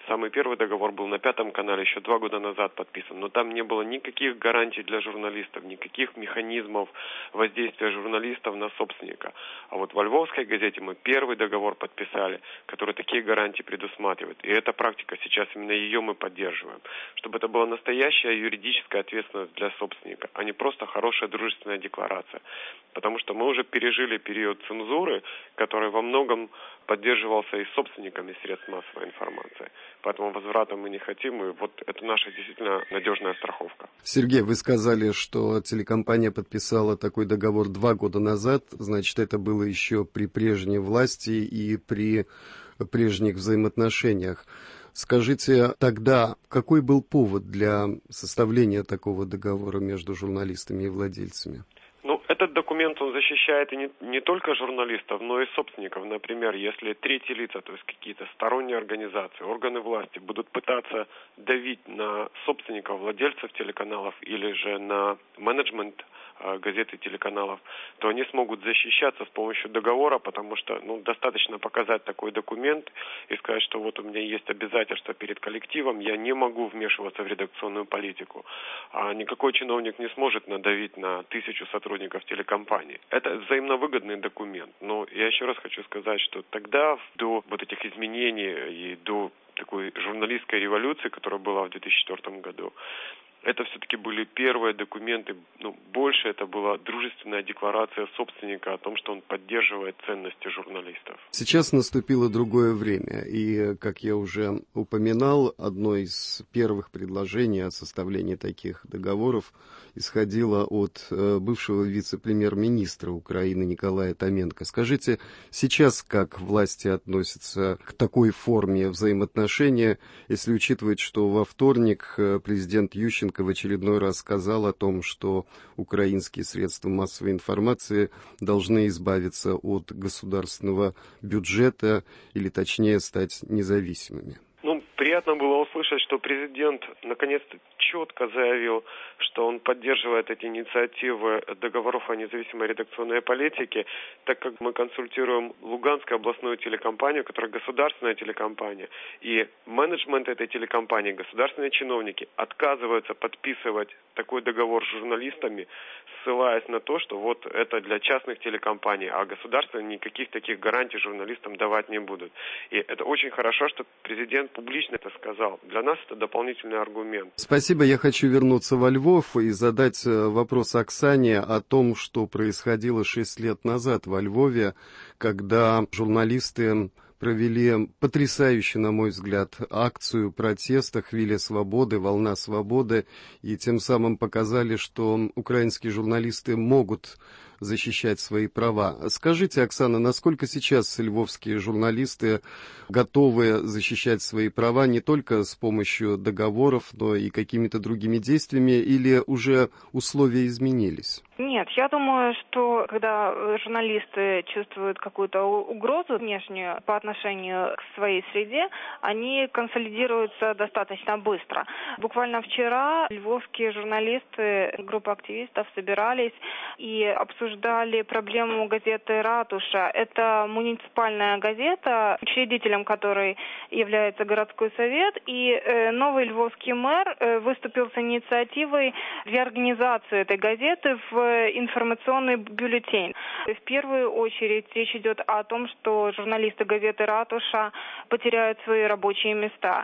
Самый первый договор был на Пятом канале еще 2 года назад подписан, но там не было никаких гарантий для журналистов, никаких механизмов воздействия журналистов на собственника. А вот во Львовской газете мы первый договор подписали, который такие гарантии предусматривает. И эта практика сейчас, именно ее мы поддерживаем. Чтобы это была настоящая юридическая ответственность для собственника, а не просто хорошая дружественная декларация. Потому что мы уже пережили период цензуры, который во многом поддерживался и собственниками средств массовой информации. Поэтому возврата мы не хотим, и вот это наша действительно надежная страховка. Сергей, вы сказали, что телекомпания подписала такой договор 2 года назад, значит, это было еще при прежней власти и при прежних взаимоотношениях. Скажите, тогда какой был повод для составления такого договора между журналистами и владельцами? Ну, этот документ, он защищает и не только журналистов, но и собственников. Например, если третьи лица, то есть какие-то сторонние организации, органы власти будут пытаться давить на собственников, владельцев телеканалов или же на менеджмент газет и телеканалов, то они смогут защищаться с помощью договора, потому что достаточно показать такой документ и сказать, что вот у меня есть обязательства перед коллективом, я не могу вмешиваться в редакционную политику. А никакой чиновник не сможет надавить на 1000 сотрудников телекомпании. Это взаимовыгодный документ. Но я еще раз хочу сказать, что тогда, до вот этих изменений и до такой журналистской революции, которая была в 2004 году, это все-таки были первые документы, больше это была дружественная декларация собственника о том, что он поддерживает ценности журналистов. Сейчас наступило другое время, и, как я уже упоминал, одно из первых предложений о составлении таких договоров исходило от бывшего вице-премьер-министра Украины Николая Томенко. Скажите, сейчас как власти относятся к такой форме взаимоотношения, если учитывать, что во вторник президент Ющенко в очередной раз сказал о том, что украинские средства массовой информации должны избавиться от государственного бюджета, или точнее стать независимыми? Приятно было услышать, что президент наконец-то четко заявил, что он поддерживает эти инициативы договоров о независимой редакционной политике, так как мы консультируем Луганскую областную телекомпанию, которая государственная телекомпания, и менеджмент этой телекомпании, государственные чиновники отказываются подписывать такой договор с журналистами, ссылаясь на то, что вот это для частных телекомпаний, а государство никаких таких гарантий журналистам давать не будут. И это очень хорошо, что президент публично это сказал. Для нас это дополнительный аргумент. Спасибо. Я хочу вернуться во Львов и задать вопрос Оксане о том, что происходило 6 лет назад во Львове, когда журналисты провели потрясающую, на мой взгляд, акцию протеста «Хвиля свободы», «Волна свободы», и тем самым показали, что украинские журналисты могут защищать свои права. Скажите, Оксана, насколько сейчас львовские журналисты готовы защищать свои права не только с помощью договоров, но и какими-то другими действиями, или уже условия изменились? Нет, я думаю, что когда журналисты чувствуют какую-то угрозу внешнюю по отношению к своей среде, они консолидируются достаточно быстро. Буквально вчера львовские журналисты, группа активистов собирались и обсуждали проблему газеты «Ратуша». Это муниципальная газета, учредителем которой является городской совет, и новый львовский мэр выступил с инициативой реорганизации этой газеты в информационный бюллетень. В первую очередь речь идет о том, что журналисты газеты «Ратуша» потеряют свои рабочие места.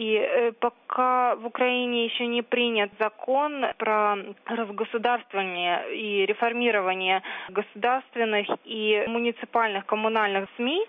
И пока в Украине еще не принят закон про разгосударствование и реформирование государственных и муниципальных коммунальных СМИ,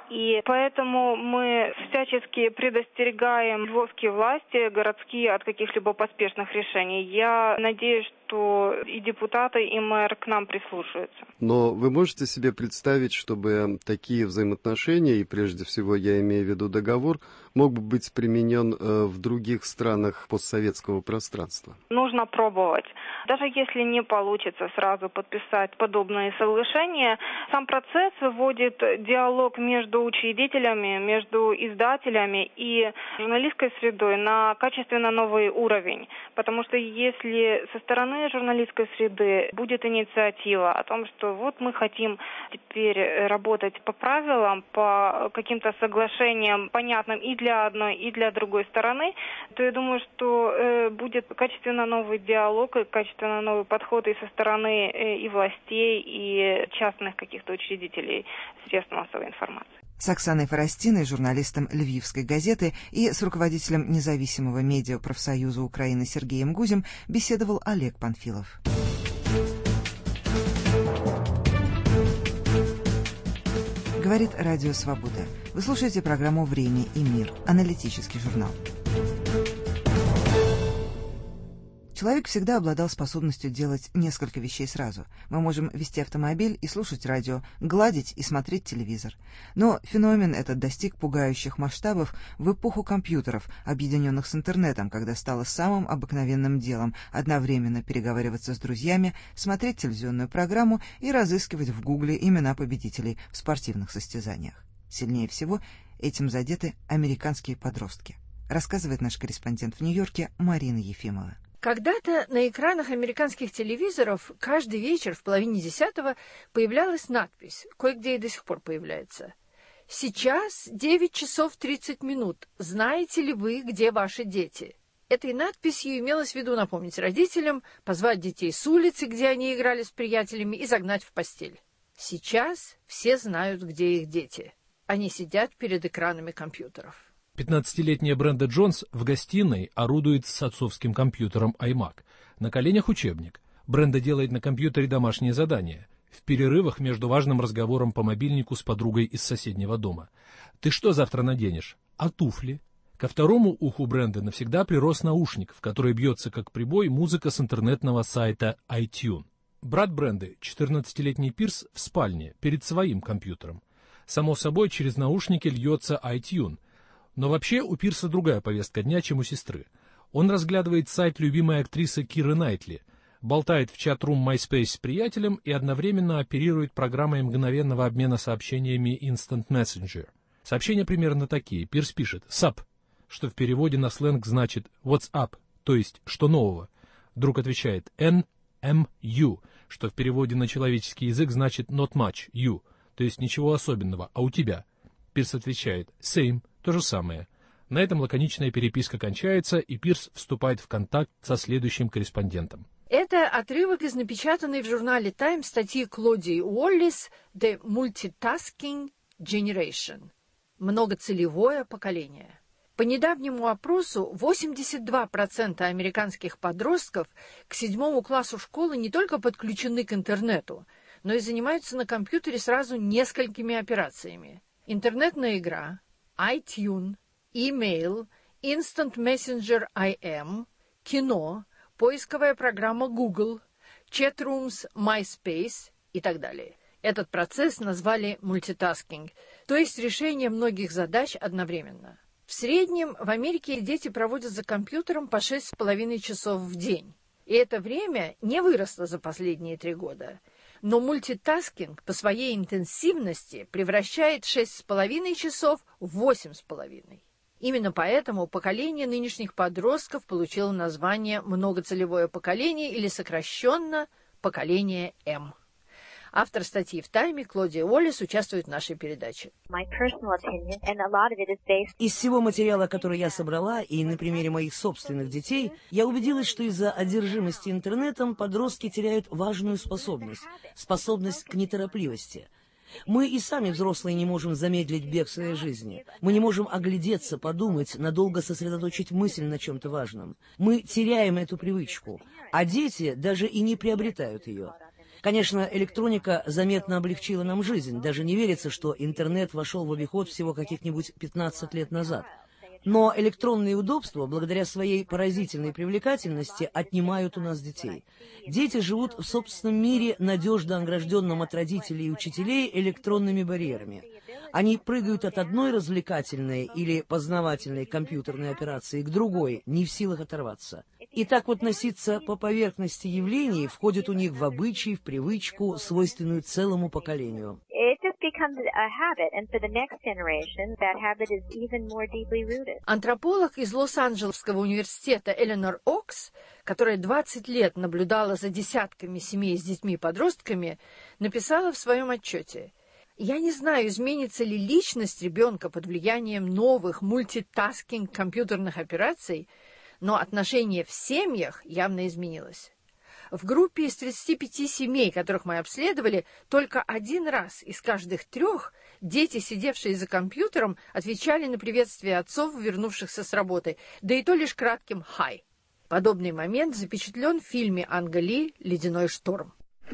и поэтому мы всячески предостерегаем львовские власти, городские, от каких-либо поспешных решений. Я надеюсь, что и депутаты, и мэр к нам прислушаются. Но вы можете себе представить, чтобы такие взаимоотношения, и прежде всего я имею в виду договор, мог бы быть применен в других странах постсоветского пространства? Нужно пробовать. Даже если не получится сразу подписать подобные соглашения, сам процесс выводит диалог между между учредителями, между издателями и журналистской средой на качественно новый уровень. Потому что если со стороны журналистской среды будет инициатива о том, что вот мы хотим теперь работать по правилам, по каким-то соглашениям, понятным и для одной, и для другой стороны, то я думаю, что будет качественно новый диалог и качественно новый подход и со стороны и властей, и частных каких-то учредителей средств массовой информации. С Оксаной Форостиной, журналистом «Львивской газеты», и с руководителем независимого медиапрофсоюза Украины Сергеем Гузем беседовал Олег Панфилов. Говорит Радио Свобода. Вы слушаете программу «Время и мир», аналитический журнал. Человек всегда обладал способностью делать несколько вещей сразу. Мы можем вести автомобиль и слушать радио, гладить и смотреть телевизор. Но феномен этот достиг пугающих масштабов в эпоху компьютеров, объединенных с интернетом, когда стало самым обыкновенным делом одновременно переговариваться с друзьями, смотреть телевизионную программу и разыскивать в Гугле имена победителей в спортивных состязаниях. Сильнее всего этим задеты американские подростки, рассказывает наш корреспондент в Нью-Йорке Марина Ефимова. Когда-то на экранах американских телевизоров каждый вечер в 9:30 появлялась надпись, кое-где и до сих пор появляется. «Сейчас 9 часов 30 минут. Знаете ли вы, где ваши дети?» Этой надписью имелось в виду напомнить родителям, позвать детей с улицы, где они играли с приятелями, и загнать в постель. Сейчас все знают, где их дети. Они сидят перед экранами компьютеров. 15-летняя Бренда Джонс в гостиной орудует с отцовским компьютером iMac. На коленях учебник. Бренда делает на компьютере домашнее задание. В перерывах между важным разговором по мобильнику с подругой из соседнего дома. «Ты что завтра наденешь?» «А туфли?» Ко второму уху Бренды навсегда прирос наушник, в который бьется как прибой музыка с интернетного сайта iTunes. Брат Бренды, 14-летний Пирс, в спальне, перед своим компьютером. Само собой, через наушники льется iTunes. Но вообще у Пирса другая повестка дня, чем у сестры. Он разглядывает сайт любимой актрисы Киры Найтли, болтает в чат-рум MySpace с приятелем и одновременно оперирует программой мгновенного обмена сообщениями Instant Messenger. Сообщения примерно такие. Пирс пишет «Sup», что в переводе на сленг значит «What's up», то есть «что нового?». Друг отвечает NMU, что в переводе на человеческий язык значит «Not much, you», то есть «ничего особенного, а у тебя?». Пирс отвечает «Same», то же самое. На этом лаконичная переписка кончается, и Пирс вступает в контакт со следующим корреспондентом. Это отрывок из напечатанной в журнале Time статьи Клодии Уоллис «The Multitasking Generation» – многоцелевое поколение. По недавнему опросу 82% американских подростков к 7 классу школы не только подключены к интернету, но и занимаются на компьютере сразу несколькими операциями. Интернетная игра, iTunes, email, Instant Messenger IM, кино, поисковая программа Google, chatrooms MySpace и так далее. Этот процесс назвали мультитаскинг, то есть решение многих задач одновременно. В среднем в Америке дети проводят за компьютером по 6,5 часов в день. И это время не выросло за последние 3 года. Но мультитаскинг по своей интенсивности превращает 6,5 часов в 8,5. Именно поэтому поколение нынешних подростков получило название многоцелевое поколение или сокращенно поколение М. Автор статьи в «Тайме» Клодия Уоллис участвует в нашей передаче. Из всего материала, который я собрала, и на примере моих собственных детей, я убедилась, что из-за одержимости интернетом подростки теряют важную способность к неторопливости. Мы и сами, взрослые, не можем замедлить бег своей жизни. Мы не можем оглядеться, подумать, надолго сосредоточить мысль на чем-то важном. Мы теряем эту привычку, а дети даже и не приобретают ее. Конечно, электроника заметно облегчила нам жизнь. Даже не верится, что интернет вошел в обиход всего каких-нибудь 15 лет назад. Но электронные удобства, благодаря своей поразительной привлекательности, отнимают у нас детей. Дети живут в собственном мире, надежно огражденном от родителей и учителей электронными барьерами. Они прыгают от одной развлекательной или познавательной компьютерной операции к другой, не в силах оторваться. И так вот носиться по поверхности явлений входит у них в обычай, в привычку, свойственную целому поколению. Антрополог из Лос-Анджелесского университета Эленор Окс, которая 20 лет наблюдала за десятками семей с детьми и подростками, написала в своем отчете: «Я не знаю, изменится ли личность ребенка под влиянием новых мультитаскинг компьютерных операций, но отношение в семьях явно изменилось. В группе из 35 семей, которых мы обследовали, только один раз из каждых 3 дети, сидевшие за компьютером, отвечали на приветствие отцов, вернувшихся с работы, да и то лишь кратким «хай». Подобный момент запечатлен в фильме Анга Ли «Ледяной шторм».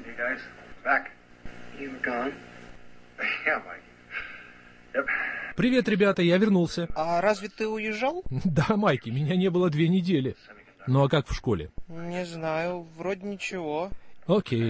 Привет, ребята, я вернулся. А разве ты уезжал? Да, Майки, меня не было 2 недели. Ну а как в школе? Не знаю, вроде ничего. Окей.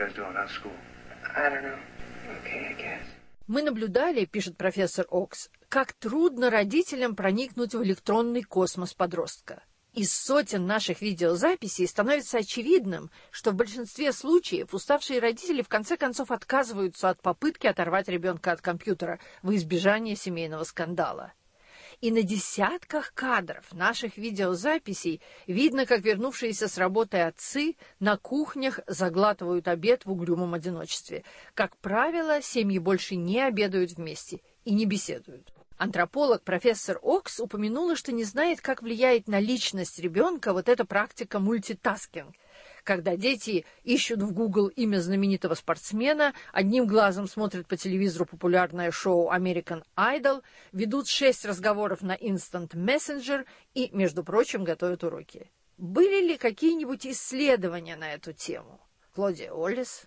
Мы наблюдали, пишет профессор Окс, как трудно родителям проникнуть в электронный космос подростка. Из сотен наших видеозаписей становится очевидным, что в большинстве случаев уставшие родители в конце концов отказываются от попытки оторвать ребенка от компьютера во избежание семейного скандала. И на десятках кадров наших видеозаписей видно, как вернувшиеся с работы отцы на кухнях заглатывают обед в угрюмом одиночестве. Как правило, семьи больше не обедают вместе и не беседуют. Антрополог профессор Окс упомянула, что не знает, как влияет на личность ребенка вот эта практика мультитаскинг, когда дети ищут в Google имя знаменитого спортсмена, одним глазом смотрят по телевизору популярное шоу American Idol, ведут 6 разговоров на Instant Messenger и, между прочим, готовят уроки. Были ли какие-нибудь исследования на эту тему? Клодия Уоллис.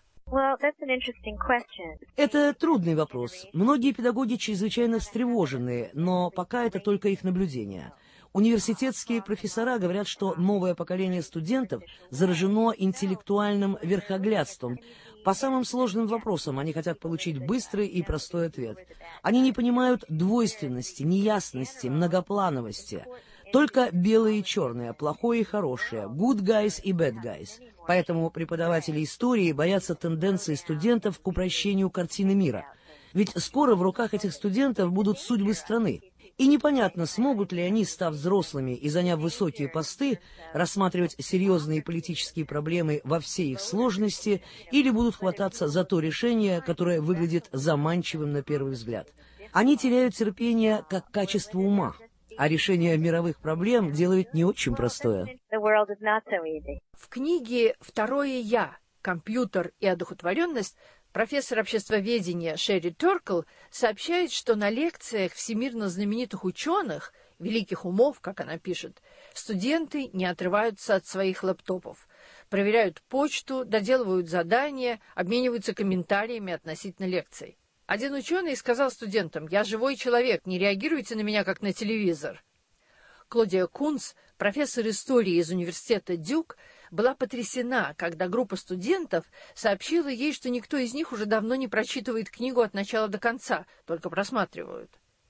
Это трудный вопрос. Многие педагоги чрезвычайно встревожены, но пока это только их наблюдение. Университетские профессора говорят, что новое поколение студентов заражено интеллектуальным верхоглядством. По самым сложным вопросам они хотят получить быстрый и простой ответ. Они не понимают двойственности, неясности, многоплановости. Только белые и черные, плохое и хорошее, good guys и bad guys. Поэтому преподаватели истории боятся тенденции студентов к упрощению картины мира. Ведь скоро в руках этих студентов будут судьбы страны. И непонятно, смогут ли они, став взрослыми и заняв высокие посты, рассматривать серьезные политические проблемы во всей их сложности, или будут хвататься за то решение, которое выглядит заманчивым на первый взгляд. Они теряют терпение как качество ума, а решение мировых проблем делают не очень простое. В книге «Второе я. Компьютер и одухотворенность» профессор обществоведения Шерри Теркл сообщает, что на лекциях всемирно знаменитых ученых, великих умов, как она пишет, студенты не отрываются от своих лэптопов, проверяют почту, доделывают задания, обмениваются комментариями относительно лекций. Один ученый сказал студентам: «Я живой человек, не реагируйте на меня, как на телевизор». Клодия Кунц, профессор истории из университета Дюк, была потрясена, когда группа студентов сообщила ей, что никто из них уже давно не прочитывает книгу от начала до конца, только просматривают.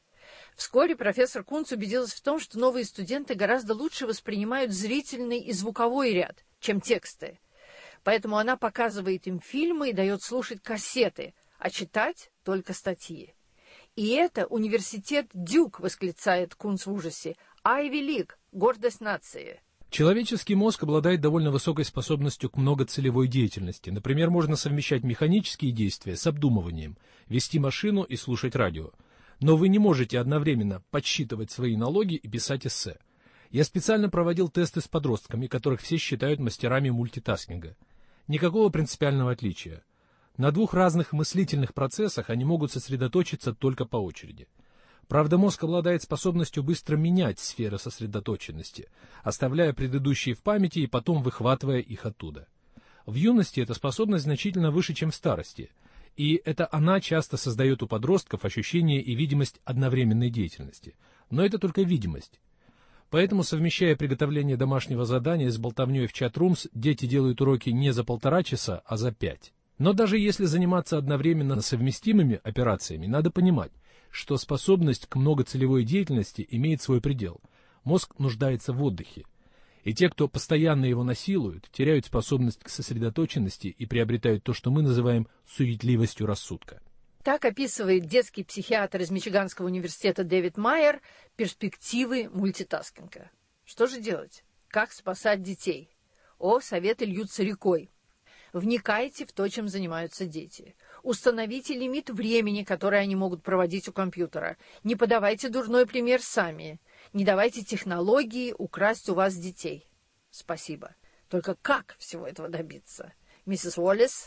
Вскоре профессор Кунц убедилась в том, что новые студенты гораздо лучше воспринимают зрительный и звуковой ряд, чем тексты. Поэтому она показывает им фильмы и дает слушать кассеты, а читать только статьи. «И это университет Дюк», — восклицает Кунц в ужасе. «Айви Лиг, гордость нации». Человеческий мозг обладает довольно высокой способностью к многоцелевой деятельности. Например, можно совмещать механические действия с обдумыванием, вести машину и слушать радио. Но вы не можете одновременно подсчитывать свои налоги и писать эссе. Я специально проводил тесты с подростками, которых все считают мастерами мультитаскинга. Никакого принципиального отличия. На 2 разных мыслительных процессах они могут сосредоточиться только по очереди. Правда, мозг обладает способностью быстро менять сферы сосредоточенности, оставляя предыдущие в памяти и потом выхватывая их оттуда. В юности эта способность значительно выше, чем в старости, и это она часто создает у подростков ощущение и видимость одновременной деятельности. Но это только видимость. Поэтому, совмещая приготовление домашнего задания с болтовней в чат-румс, дети делают уроки не за 1,5 часа, а за 5. Но даже если заниматься одновременно совместимыми операциями, надо понимать, что способность к многоцелевой деятельности имеет свой предел. Мозг нуждается в отдыхе. И те, кто постоянно его насилуют, теряют способность к сосредоточенности и приобретают то, что мы называем суетливостью рассудка. Так описывает детский психиатр из Мичиганского университета Дэвид Майер перспективы мультитаскинга. Что же делать? Как спасать детей? Советы льются рекой. Вникайте в то, чем занимаются дети. Установите лимит времени, которое они могут проводить у компьютера. Не подавайте дурной пример сами. Не давайте технологии украсть у вас детей. Спасибо. Только как всего этого добиться? Миссис Уоллес?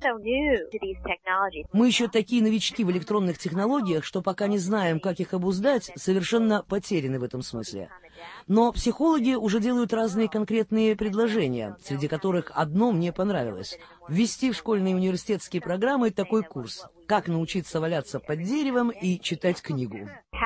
Мы еще такие новички в электронных технологиях, что пока не знаем, как их обуздать, совершенно потеряны в этом смысле. Но психологи уже делают разные конкретные предложения, среди которых одно мне понравилось. Ввести в школьные и университетские программы такой курс «Как научиться валяться под деревом и читать книгу».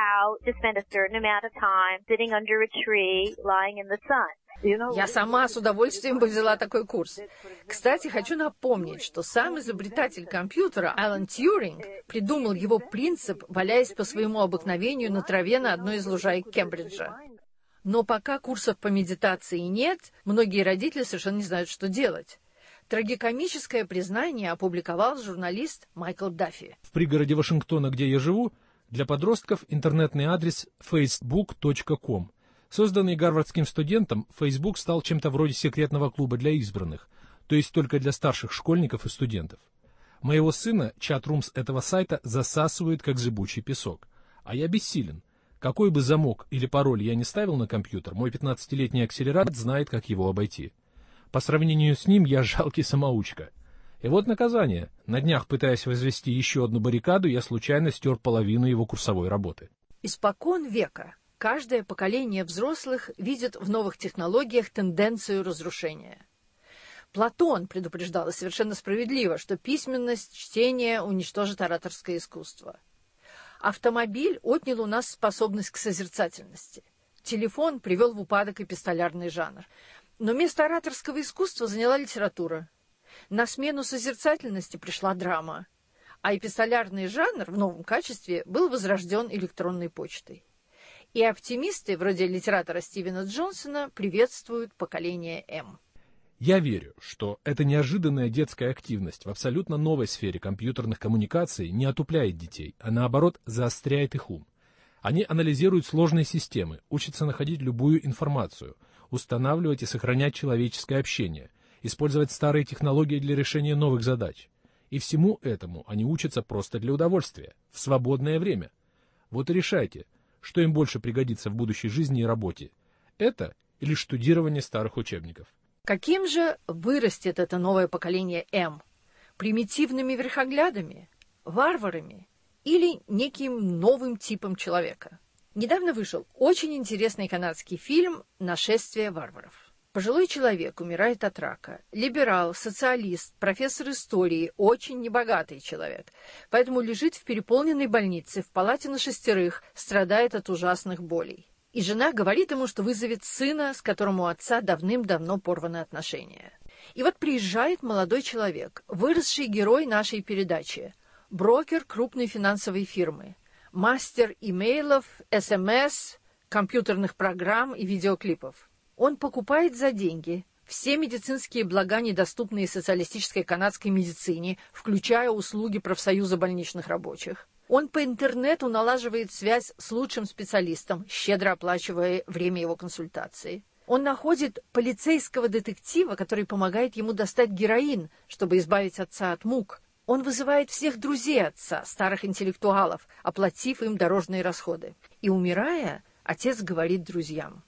Я сама с удовольствием бы взяла такой курс. Кстати, хочу напомнить, что сам изобретатель компьютера Алан Тьюринг придумал его принцип, валяясь по своему обыкновению на траве на одной из лужаек Кембриджа. Но пока курсов по медитации нет, многие родители совершенно не знают, что делать. Трагикомическое признание опубликовал журналист Майкл Даффи. В пригороде Вашингтона, где я живу, для подростков интернетный адрес facebook.com. Созданный гарвардским студентом, Facebook стал чем-то вроде секретного клуба для избранных, то есть только для старших школьников и студентов. Моего сына чат-румс этого сайта засасывают, как зыбучий песок. А я бессилен. Какой бы замок или пароль я ни ставил на компьютер, мой 15-летний акселерат знает, как его обойти. По сравнению с ним я жалкий самоучка. И вот наказание. На днях, пытаясь возвести еще одну баррикаду, я случайно стер половину его курсовой работы. Испокон века каждое поколение взрослых видит в новых технологиях тенденцию разрушения. Платон предупреждал, и совершенно справедливо, что письменность, чтение уничтожит ораторское искусство. Автомобиль отнял у нас способность к созерцательности. Телефон привел в упадок эпистолярный жанр. Но место ораторского искусства заняла литература. На смену созерцательности пришла драма. А эпистолярный жанр в новом качестве был возрожден электронной почтой. И оптимисты, вроде литератора Стивена Джонсона, приветствуют поколение М. Я верю, что эта неожиданная детская активность в абсолютно новой сфере компьютерных коммуникаций не отупляет детей, а наоборот заостряет их ум. Они анализируют сложные системы, учатся находить любую информацию, устанавливать и сохранять человеческое общение, использовать старые технологии для решения новых задач. И всему этому они учатся просто для удовольствия, в свободное время. Вот и решайте, что им больше пригодится в будущей жизни и работе. Это или штудирование старых учебников. Каким же вырастет это новое поколение М? Примитивными верхоглядами? Варварами? Или неким новым типом человека? Недавно вышел очень интересный канадский фильм «Нашествие варваров». Пожилой человек умирает от рака. Либерал, социалист, профессор истории, очень небогатый человек. Поэтому лежит в переполненной больнице, в палате на 6, страдает от ужасных болей. И жена говорит ему, что вызовет сына, с которым у отца давным-давно порваны отношения. И вот приезжает молодой человек, выросший герой нашей передачи, брокер крупной финансовой фирмы, мастер имейлов, СМС, компьютерных программ и видеоклипов. Он покупает за деньги все медицинские блага, недоступные социалистической канадской медицине, включая услуги профсоюза больничных рабочих. Он по интернету налаживает связь с лучшим специалистом, щедро оплачивая время его консультации. Он находит полицейского детектива, который помогает ему достать героин, чтобы избавить отца от мук. Он вызывает всех друзей отца, старых интеллектуалов, оплатив им дорожные расходы. И, умирая, отец говорит друзьям: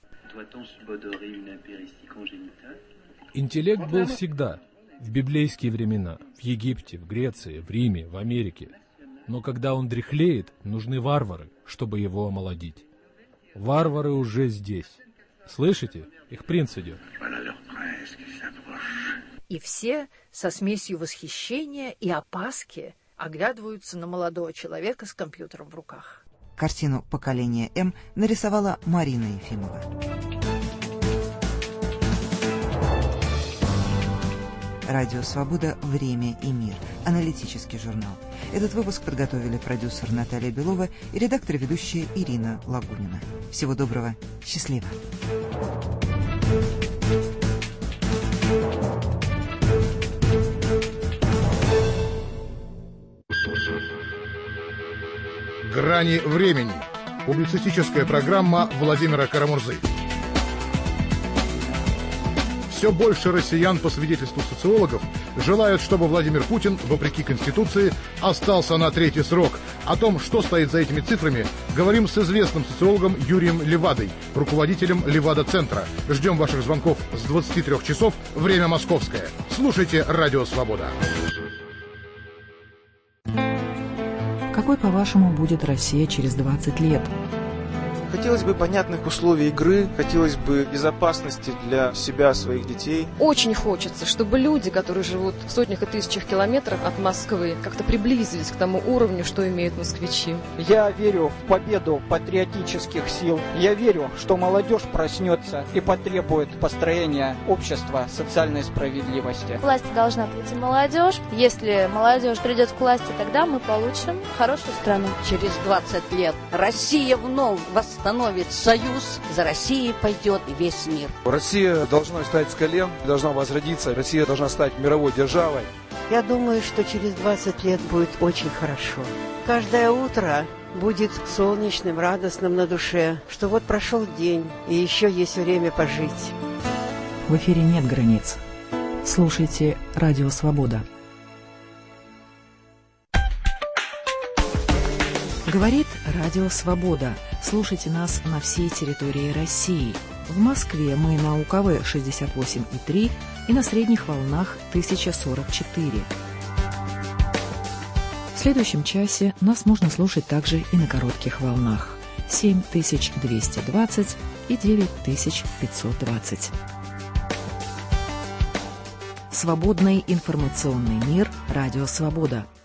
интеллект был всегда, в библейские времена, в Египте, в Греции, в Риме, в Америке. Но когда он дряхлеет, нужны варвары, чтобы его омолодить. Варвары уже здесь. Слышите? Их принц идет. И все со смесью восхищения и опаски оглядываются на молодого человека с компьютером в руках. Картину «Поколение М» нарисовала Марина Ефимова. Радио «Свобода. Время и мир». Аналитический журнал. Этот выпуск подготовили продюсер Наталья Белова и редактор-ведущая Ирина Лагунина. Всего доброго. Счастливо. Грани времени. Публицистическая программа Владимира Карамурзы. Все больше россиян, по свидетельству социологов, желают, чтобы Владимир Путин, вопреки Конституции, остался на третий срок. О том, что стоит за этими цифрами, говорим с известным социологом Юрием Левадой, руководителем Левада-центра. Ждем ваших звонков с 23 часов, время московское. Слушайте «Радио Свобода». Какой, по-вашему, будет Россия через 20 лет? Хотелось бы понятных условий игры, хотелось бы безопасности для себя, своих детей. Очень хочется, чтобы люди, которые живут в сотнях и тысячах километров от Москвы, как-то приблизились к тому уровню, что имеют москвичи. Я верю в победу патриотических сил. Я верю, что молодежь проснется и потребует построения общества социальной справедливости. К власти должна прийти молодежь. Если молодежь придет к власти, тогда мы получим хорошую страну. Через 20 лет Россия вновь восстановит союз, за Россией пойдет весь мир. Россия должна встать с колен, должна возродиться, Россия должна стать мировой державой. Я думаю, что через 20 лет будет очень хорошо. Каждое утро будет солнечным, радостным на душе, что вот прошел день, и еще есть время пожить. В эфире нет границ. Слушайте «Радио Свобода». Говорит «Радио Свобода». Слушайте нас на всей территории России. В Москве мы на УКВ 68,3 и на средних волнах 1044. В следующем часе нас можно слушать также и на коротких волнах 7220 и 9520. Свободный информационный мир «Радио Свобода».